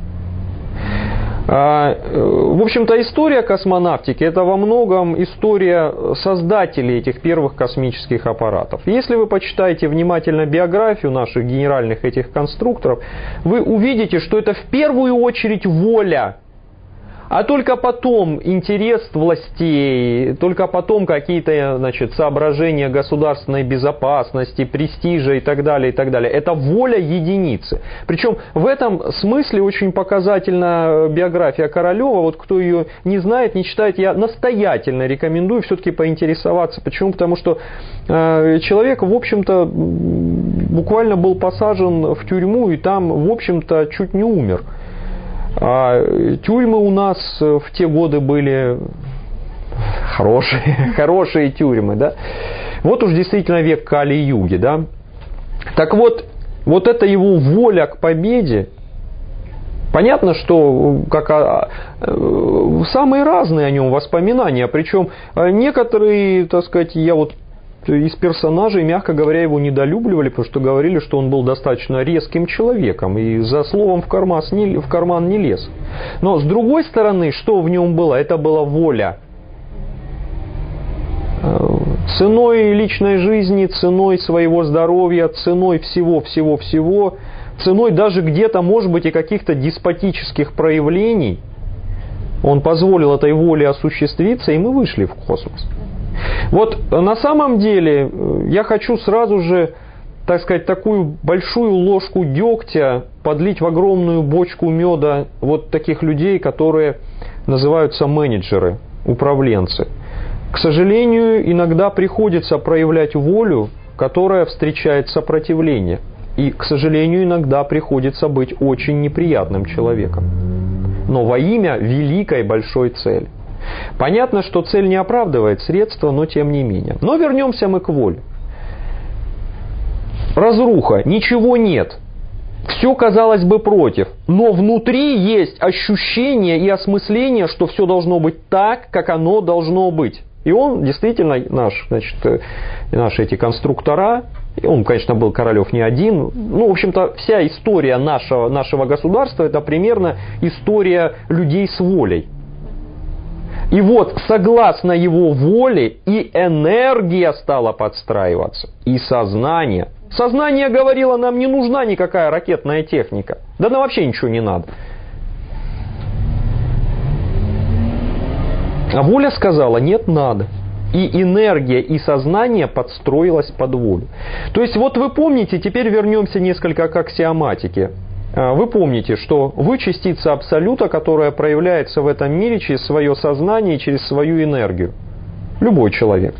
В общем-то, история космонавтики – это во многом история создателей этих первых космических аппаратов. Если вы почитаете внимательно биографию наших генеральных этих конструкторов, вы увидите, что это в первую очередь воля, а только потом интерес властей, только потом какие-то, значит, соображения государственной безопасности, престижа и так далее, и так далее. Это воля единицы. Причем в этом смысле очень показательна биография Королева. Вот кто ее не знает, не читает, я настоятельно рекомендую все-таки поинтересоваться. Почему? Потому что э, человек, в общем-то, буквально был посажен в тюрьму и там, в общем-то, чуть не умер. А тюрьмы у нас в те годы были хорошие, хорошие тюрьмы, да. Вот уж действительно век Кали-юги, да. Так вот, вот эта его воля к победе, понятно, что как, самые разные о нем воспоминания, причем некоторые, так сказать, я вот из персонажей, мягко говоря, его недолюбливали, потому что говорили, что он был достаточно резким человеком и за словом в карман не, в карман не лез. Но с другой стороны, что в нем было? Это была воля. Ценой личной жизни, ценой своего здоровья, ценой всего-всего-всего, ценой даже где-то, может быть, и каких-то деспотических проявлений, он позволил этой воле осуществиться, и мы вышли в космос. Вот на самом деле я хочу сразу же, так сказать, такую большую ложку дегтя подлить в огромную бочку меда вот таких людей, которые называются менеджеры, управленцы. К сожалению, иногда приходится проявлять волю, которая встречает сопротивление. И, к сожалению, иногда приходится быть очень неприятным человеком. Но во имя великой большой цели. Понятно, что цель не оправдывает средства, но тем не менее. Но вернемся мы к воле. Разруха, ничего нет. Все, казалось бы, против. Но внутри есть ощущение и осмысление, что все должно быть так, как оно должно быть. И он действительно, наш, значит, наши эти конструктора, он, конечно, был Королев не один, ну, в общем-то, вся история нашего, нашего государства, это примерно история людей с волей. И вот, согласно его воле, и энергия стала подстраиваться, и сознание. Сознание говорило, нам не нужна никакая ракетная техника. Да нам вообще ничего не надо. А воля сказала, нет, надо. И энергия, и сознание подстроилось под волю. То есть, вот вы помните, теперь вернемся несколько к аксиоматике. Вы помните, что вы частица Абсолюта, которая проявляется в этом мире через свое сознание и через свою энергию. Любой человек.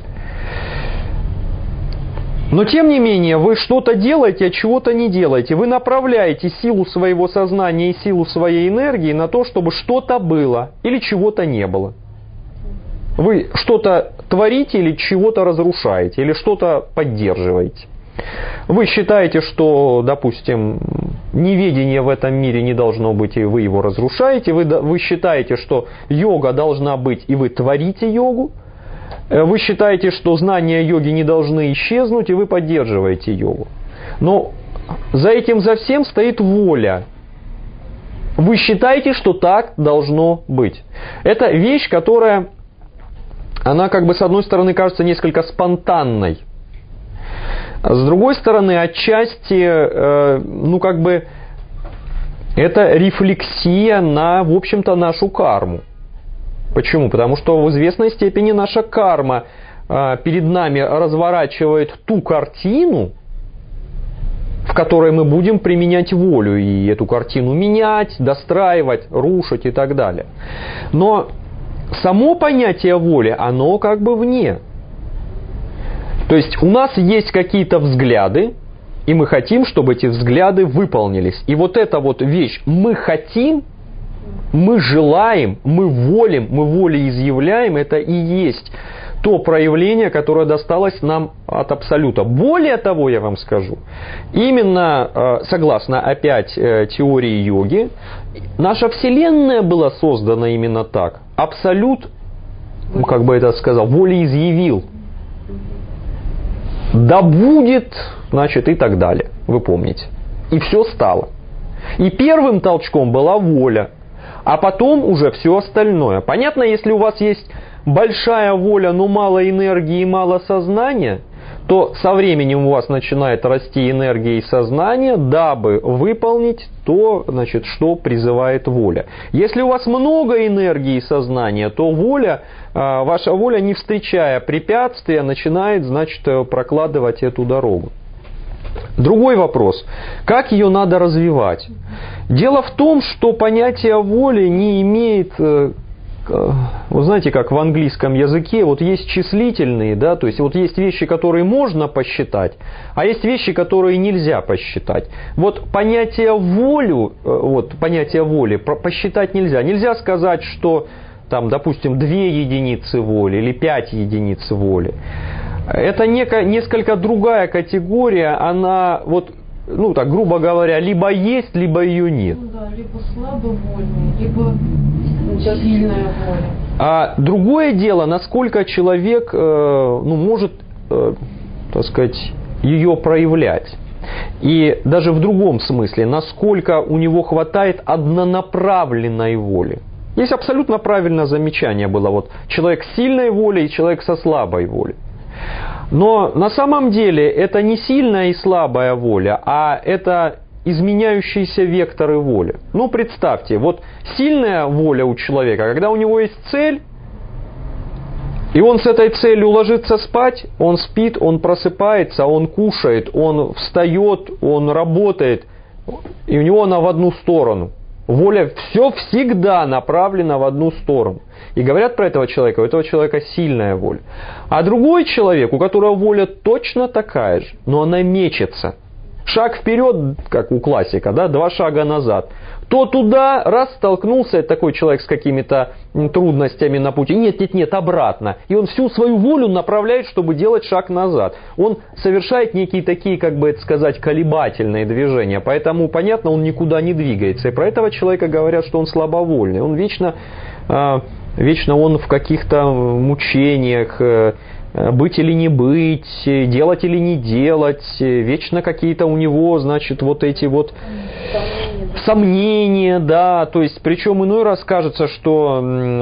Но тем не менее, вы что-то делаете, а чего-то не делаете. Вы направляете силу своего сознания и силу своей энергии на то, чтобы что-то было или чего-то не было. Вы что-то творите или чего-то разрушаете, или что-то поддерживаете. Вы считаете, что, допустим, неведение в этом мире не должно быть, и вы его разрушаете. Вы, вы считаете, что йога должна быть, и вы творите йогу. Вы считаете, что знания йоги не должны исчезнуть, и вы поддерживаете йогу. Но за этим, за всем стоит воля. Вы считаете, что так должно быть. Это вещь, которая, она как бы с одной стороны кажется несколько спонтанной. С другой стороны, отчасти, э, ну как бы, это рефлексия на, в общем-то, нашу карму. Почему? Потому что в известной степени наша карма э, перед нами разворачивает ту картину, в которой мы будем применять волю и эту картину менять, достраивать, рушить и так далее. Но само понятие воли, оно как бы вне. То есть у нас есть какие-то взгляды, и мы хотим, чтобы эти взгляды выполнились. И вот эта вот вещь «мы хотим», «мы желаем», «мы волим», «мы волеизъявляем» – это и есть то проявление, которое досталось нам от Абсолюта. Более того, я вам скажу, именно согласно опять теории йоги, наша Вселенная была создана именно так. Абсолют, ну, как бы это сказал, волеизъявил. Да будет, значит, и так далее. Вы помните. И все стало. И первым толчком была воля, а потом уже все остальное. Понятно, если у вас есть большая воля, но мало энергии и мало сознания, то со временем у вас начинает расти энергия и сознание, дабы выполнить то, значит, что призывает воля. Если у вас много энергии и сознания, то воля, ваша воля, не встречая препятствия, начинает, значит, прокладывать эту дорогу. Другой вопрос. Как ее надо развивать? Дело в том, что понятие воли не имеет... Вы знаете, как в английском языке, вот есть числительные, да, то есть вот есть вещи, которые можно посчитать, а есть вещи, которые нельзя посчитать. Вот понятие волю, вот понятие воли посчитать нельзя. Нельзя сказать, что там, допустим, две единицы воли или пять единиц воли. Это неко, несколько другая категория, она вот, ну так грубо говоря, либо есть, либо ее нет. Ну да, либо слабовольный, либо сильная воля. А другое дело, насколько человек э, ну, может, э, так сказать, ее проявлять. И даже в другом смысле, насколько у него хватает однонаправленной воли. Есть абсолютно правильное замечание было. Вот человек с сильной волей и человек со слабой волей. Но на самом деле это не сильная и слабая воля, а это изменяющиеся векторы воли. Ну, представьте, вот сильная воля у человека, когда у него есть цель, и он с этой целью ложится спать, он спит, он просыпается, он кушает, он встает, он работает, и у него она в одну сторону. Воля все всегда направлена в одну сторону. И говорят про этого человека, у этого человека сильная воля. А другой человек, у которого воля точно такая же, но она мечется. Шаг вперед, как у классика, да, два шага назад. То туда, раз столкнулся такой человек с какими-то трудностями на пути. Нет, нет, нет, обратно. И он всю свою волю направляет, чтобы делать шаг назад. Он совершает некие такие, как бы это сказать, колебательные движения. Поэтому, понятно, он никуда не двигается. И про этого человека говорят, что он слабовольный. Он вечно, вечно он в каких-то мучениях, быть или не быть, делать или не делать, вечно какие-то у него, значит, вот эти вот сомнения, сомнения, да, то есть, причем иной раз кажется, что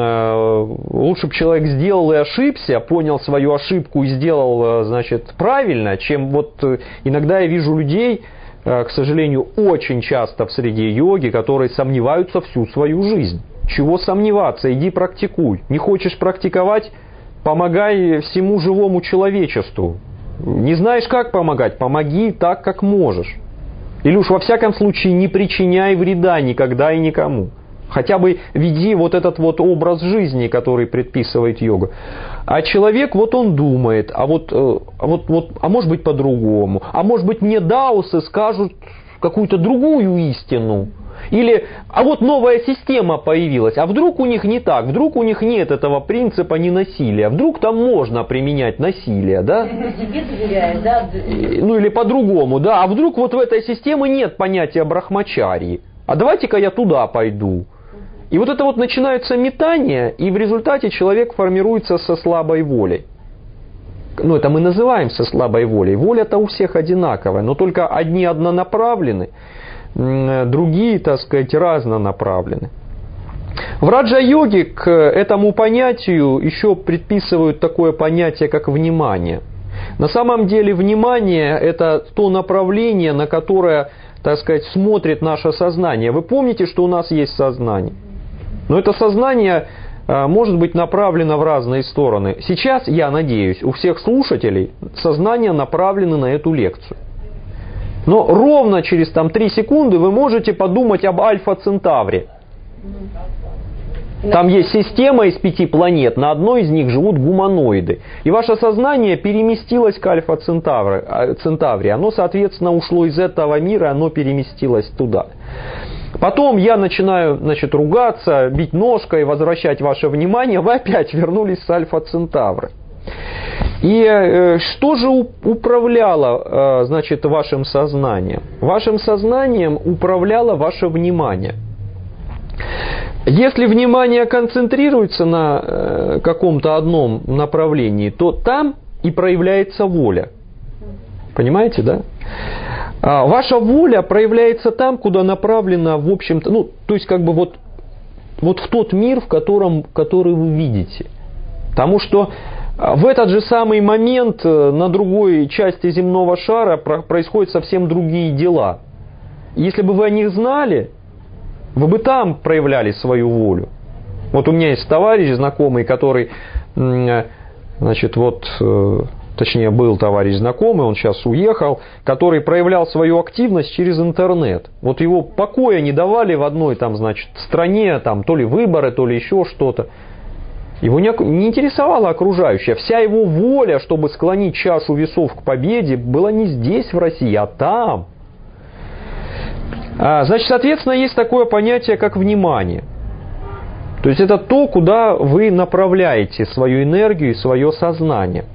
э, лучше бы человек сделал и ошибся, понял свою ошибку и сделал, значит, правильно, чем вот иногда я вижу людей, э, к сожалению, очень часто в среде йоги, которые сомневаются всю свою жизнь. Чего сомневаться, иди практикуй, не хочешь практиковать, помогай всему живому человечеству. Не знаешь, как помогать? Помоги так, как можешь. Или уж во всяком случае не причиняй вреда никогда и никому. Хотя бы веди вот этот вот образ жизни, который предписывает йога. А человек, вот он думает, а вот, а вот, вот, а может быть по-другому. А может быть мне даосы скажут какую-то другую истину. Или, а вот новая система появилась, а вдруг у них не так, вдруг у них нет этого принципа ненасилия, вдруг там можно применять насилие, да? Тебе доверяешь, да? Ну или по-другому, да, а вдруг вот в этой системе нет понятия брахмачарьи, а давайте-ка я туда пойду. И вот это вот начинаются метания, и в результате человек формируется со слабой волей. Ну это мы называем со слабой волей, воля-то у всех одинаковая, но только одни однонаправлены, другие, так сказать, разнонаправлены. В раджа-йоге к этому понятию еще предписывают такое понятие, как внимание. На самом деле внимание – это то направление, на которое, так сказать, смотрит наше сознание. Вы помните, что у нас есть сознание? Но это сознание может быть направлено в разные стороны. Сейчас, я надеюсь, у всех слушателей сознание направлено на эту лекцию. Но ровно через там, три секунды вы можете подумать об Альфа-Центавре. Там есть система из пяти планет, на одной из них живут гуманоиды. И ваше сознание переместилось к Альфа-Центавре. Оно, соответственно, ушло из этого мира, оно переместилось туда. Потом я начинаю, значит, ругаться, бить ножкой, возвращать ваше внимание, вы опять вернулись с Альфа-Центавра. И что же управляло, значит, вашим сознанием? Вашим сознанием управляло ваше внимание. Если внимание концентрируется на каком-то одном направлении, то там и проявляется воля. Понимаете, да? А ваша воля проявляется там, куда направлена, в общем-то, ну, то есть, как бы вот, вот в тот мир, в котором, который вы видите. Потому что в этот же самый момент на другой части земного шара происходят совсем другие дела. Если бы вы о них знали, вы бы там проявляли свою волю. Вот у меня есть товарищ знакомый, который, значит, вот, точнее, был товарищ знакомый, он сейчас уехал, который проявлял свою активность через интернет. Вот его покоя не давали в одной там, значит, стране, там, то ли выборы, то ли еще что-то. Его не интересовало окружающее. Вся его воля, чтобы склонить чашу весов к победе, была не здесь, в России, а там. Значит, соответственно, есть такое понятие, как внимание. То есть это то, куда вы направляете свою энергию и свое сознание.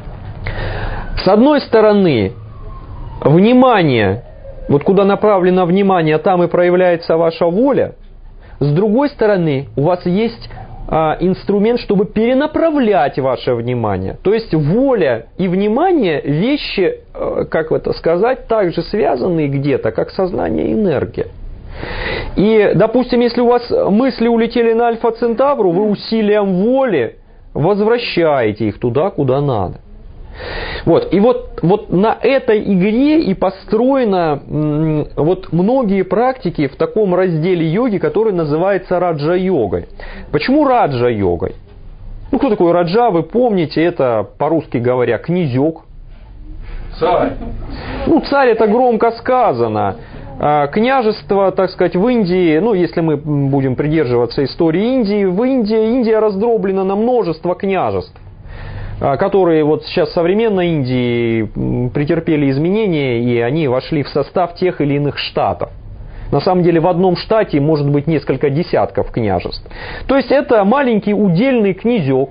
С одной стороны, внимание, вот куда направлено внимание, там и проявляется ваша воля. С другой стороны, у вас есть а, инструмент, чтобы перенаправлять ваше внимание. То есть воля и внимание – вещи, как это сказать, также связанные где-то, как сознание и энергия. И, допустим, если у вас мысли улетели на Альфа-Центавру, вы усилием воли возвращаете их туда, куда надо. Вот. И вот, вот на этой игре и построено м, вот многие практики в таком разделе йоги, который называется раджа-йогой. Почему раджа-йогой? Ну, кто такой раджа, вы помните, это, по-русски говоря, князек. Царь. Ну, царь это громко сказано. Княжество, так сказать, в Индии, ну, если мы будем придерживаться истории Индии, в Индии Индия раздроблена на множество княжеств, которые вот сейчас в современной Индии претерпели изменения, и они вошли в состав тех или иных штатов. На самом деле в одном штате может быть несколько десятков княжеств. То есть это маленький удельный князек,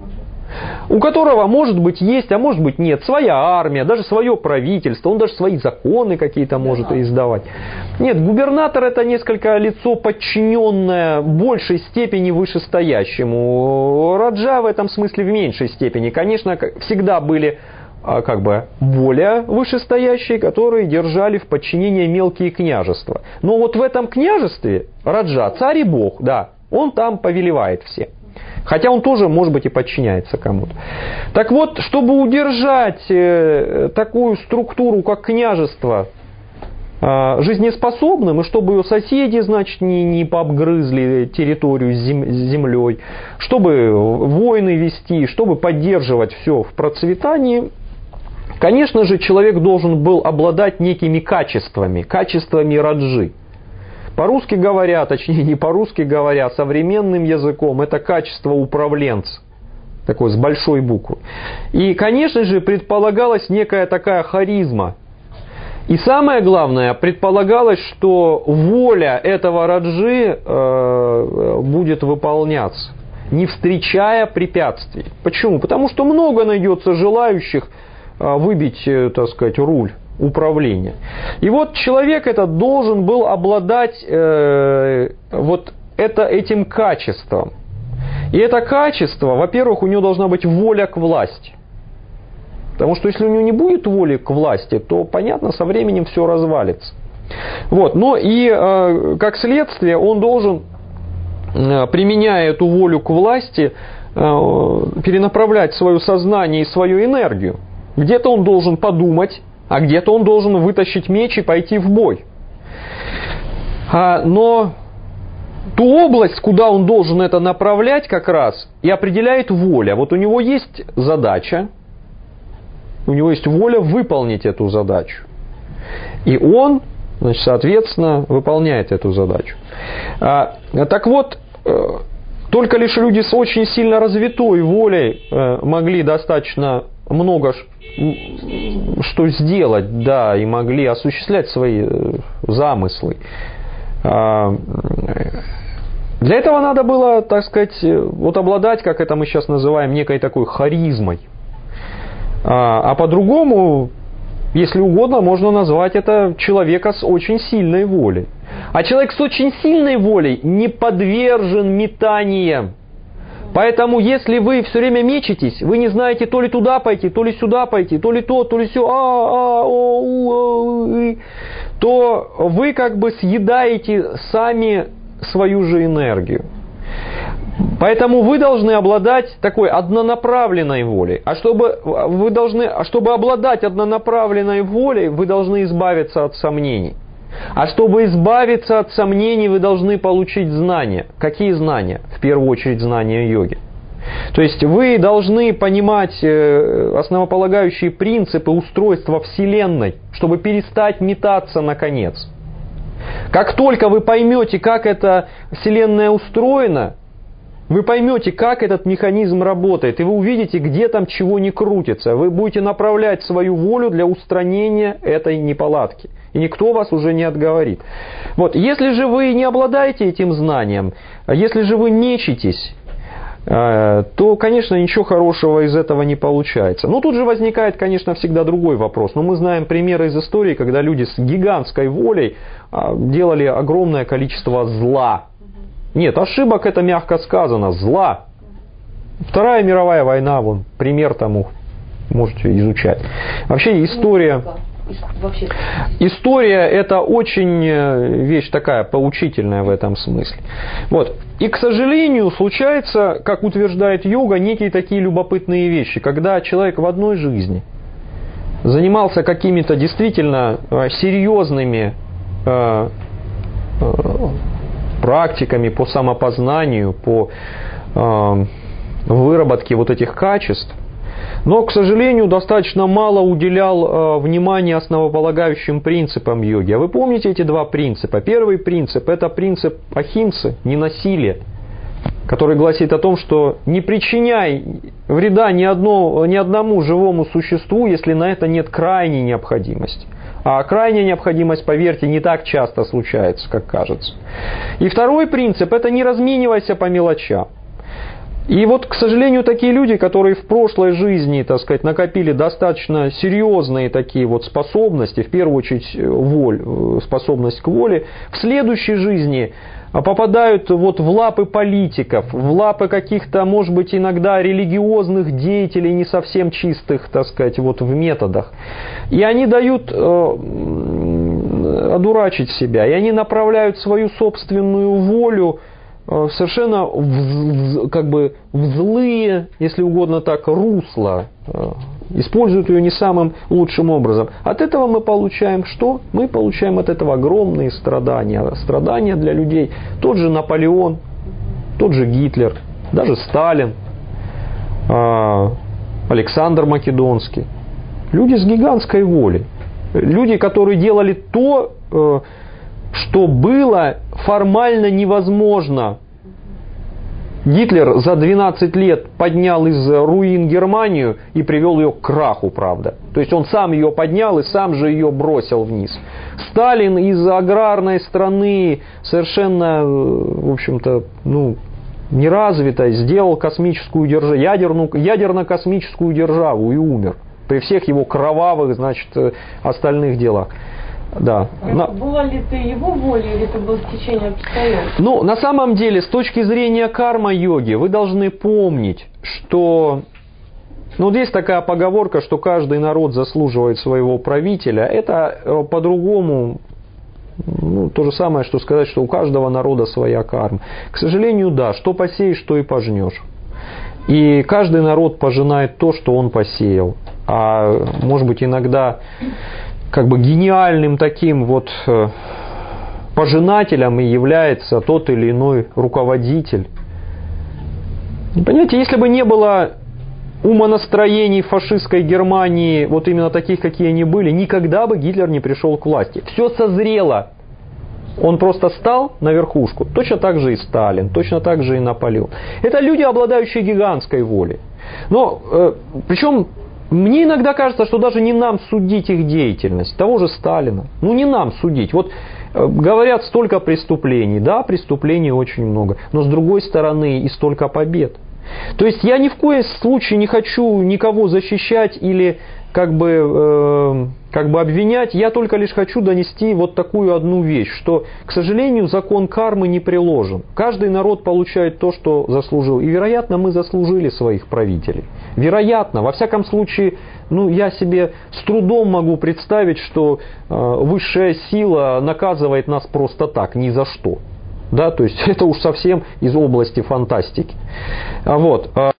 у которого, может быть, есть, а может быть, нет, своя армия, даже свое правительство, он даже свои законы какие-то может издавать. Нет, губернатор – это несколько лицо, подчиненное в большей степени вышестоящему. Раджа в этом смысле в меньшей степени. Конечно, всегда были как бы более вышестоящие, которые держали в подчинении мелкие княжества. Но вот в этом княжестве Раджа, царь и бог, да, он там повелевает всем. Хотя он тоже, может быть, и подчиняется кому-то. Так вот, чтобы удержать э, такую структуру, как княжество, э, жизнеспособным, и чтобы ее соседи, значит, не, не пообгрызли территорию с, зем, с землей, чтобы войны вести, чтобы поддерживать все в процветании, конечно же, человек должен был обладать некими качествами, качествами раджи. По-русски говоря, точнее не по-русски говоря, современным языком, это качество управленца, такое с большой буквы. И, конечно же, предполагалась некая такая харизма. И самое главное, предполагалось, что воля этого раджи э, будет выполняться, не встречая препятствий. Почему? Потому что много найдется желающих э, выбить, э, так сказать, руль управления. И вот человек этот должен был обладать э, вот это, этим качеством. И это качество, во-первых, у него должна быть воля к власти. Потому что если у него не будет воли к власти, то, понятно, со временем все развалится. Вот. Но и э, как следствие он должен, э, применяя эту волю к власти, э, перенаправлять свое сознание и свою энергию. Где-то он должен подумать, а где-то он должен вытащить меч и пойти в бой. А, но ту область, куда он должен это направлять как раз, и определяет воля. Вот у него есть задача, у него есть воля выполнить эту задачу. И он, значит, соответственно, выполняет эту задачу. А, так вот, только лишь люди с очень сильно развитой волей могли достаточно много что сделать, да, и могли осуществлять свои замыслы. Для этого надо было, так сказать, вот обладать, как это мы сейчас называем, некой такой харизмой. А, а по-другому, если угодно, можно назвать это человека с очень сильной волей. А человек с очень сильной волей не подвержен метаниям. Поэтому, если вы все время мечетесь, вы не знаете то ли туда пойти, то ли сюда пойти, то ли то, то ли сё, а, а, о, у, а, и, то вы как бы съедаете сами свою же энергию. Поэтому вы должны обладать такой однонаправленной волей. А чтобы, вы должны, а чтобы обладать однонаправленной волей, вы должны избавиться от сомнений. А чтобы избавиться от сомнений, вы должны получить знания. Какие знания? В первую очередь знания йоги. То есть вы должны понимать основополагающие принципы устройства Вселенной, чтобы перестать метаться наконец. Как только вы поймете, как эта Вселенная устроена, вы поймете, как этот механизм работает, и вы увидите, где там чего не крутится. Вы будете направлять свою волю для устранения этой неполадки. И никто вас уже не отговорит. Вот. Если же вы не обладаете этим знанием, если же вы мечетесь, то, конечно, ничего хорошего из этого не получается. Но тут же возникает, конечно, всегда другой вопрос. Но мы знаем примеры из истории, когда люди с гигантской волей делали огромное количество зла. Нет, ошибок это мягко сказано, зла. Вторая мировая война, вон, пример тому можете изучать. Вообще история... Вообще. История это очень вещь такая поучительная в этом смысле. Вот. И, к сожалению, случается, как утверждает йога, некие такие любопытные вещи, когда человек в одной жизни занимался какими-то действительно серьезными э, э, практиками по самопознанию, по э, выработке вот этих качеств, но, к сожалению, достаточно мало уделял э, внимания основополагающим принципам йоги. А вы помните эти два принципа? Первый принцип – это принцип ахимсы, ненасилия, который гласит о том, что не причиняй вреда ни, одно, ни одному живому существу, если на это нет крайней необходимости. А крайняя необходимость, поверьте, не так часто случается, как кажется. И второй принцип – это не разменивайся по мелочам. И вот, к сожалению, такие люди, которые в прошлой жизни, так сказать, накопили достаточно серьезные такие вот способности, в первую очередь воль, способность к воле, в следующей жизни попадают вот в лапы политиков, в лапы каких-то, может быть, иногда религиозных деятелей, не совсем чистых, так сказать, вот в методах. И они дают э, одурачить себя, и они направляют свою собственную волю совершенно в, как бы в злые, если угодно так, русла, используют ее не самым лучшим образом. От этого мы получаем что? Мы получаем от этого огромные страдания. Страдания для людей. Тот же Наполеон, тот же Гитлер, даже Сталин, Александр Македонский. Люди с гигантской волей. Люди, которые делали то, что было формально невозможно. Гитлер за двенадцать лет поднял из руин Германию и привел ее к краху, правда. То есть он сам ее поднял и сам же ее бросил вниз. Сталин из аграрной страны, совершенно, в общем-то, ну, неразвитой, сделал космическую державу, ядерную, ядерно-космическую державу и умер. При всех его кровавых, значит, остальных делах. Да. А на... Была ли ты его волей или это было стечение обстоятельств? Ну, на самом деле, с точки зрения карма-йоги, вы должны помнить, что... Ну, вот есть такая поговорка, что каждый народ заслуживает своего правителя. Это по-другому, ну, то же самое, что сказать, что у каждого народа своя карма. К сожалению, да, что посеешь, то и пожнешь. И каждый народ пожинает то, что он посеял. А может быть, иногда... как бы гениальным таким вот пожинателем и является тот или иной руководитель. Понимаете, если бы не было умонастроений фашистской Германии, вот именно таких, какие они были, никогда бы Гитлер не пришел к власти. Все созрело. Он просто стал на верхушку. Точно так же и Сталин, точно так же и Наполеон. Это люди, обладающие гигантской волей. Но, э, причем, мне иногда кажется, что даже не нам судить их деятельность. Того же Сталина. Ну, не нам судить. Вот э, говорят, столько преступлений. Да, преступлений очень много. Но с другой стороны и столько побед. То есть я ни в коем случае не хочу никого защищать или как бы, э, как бы обвинять, я только лишь хочу донести вот такую одну вещь, что, к сожалению, закон кармы не приложен. Каждый народ получает то, что заслужил. И, вероятно, мы заслужили своих правителей. Вероятно, во всяком случае, ну, я себе с трудом могу представить, что э, высшая сила наказывает нас просто так, ни за что. Да, то есть это уж совсем из области фантастики. Вот.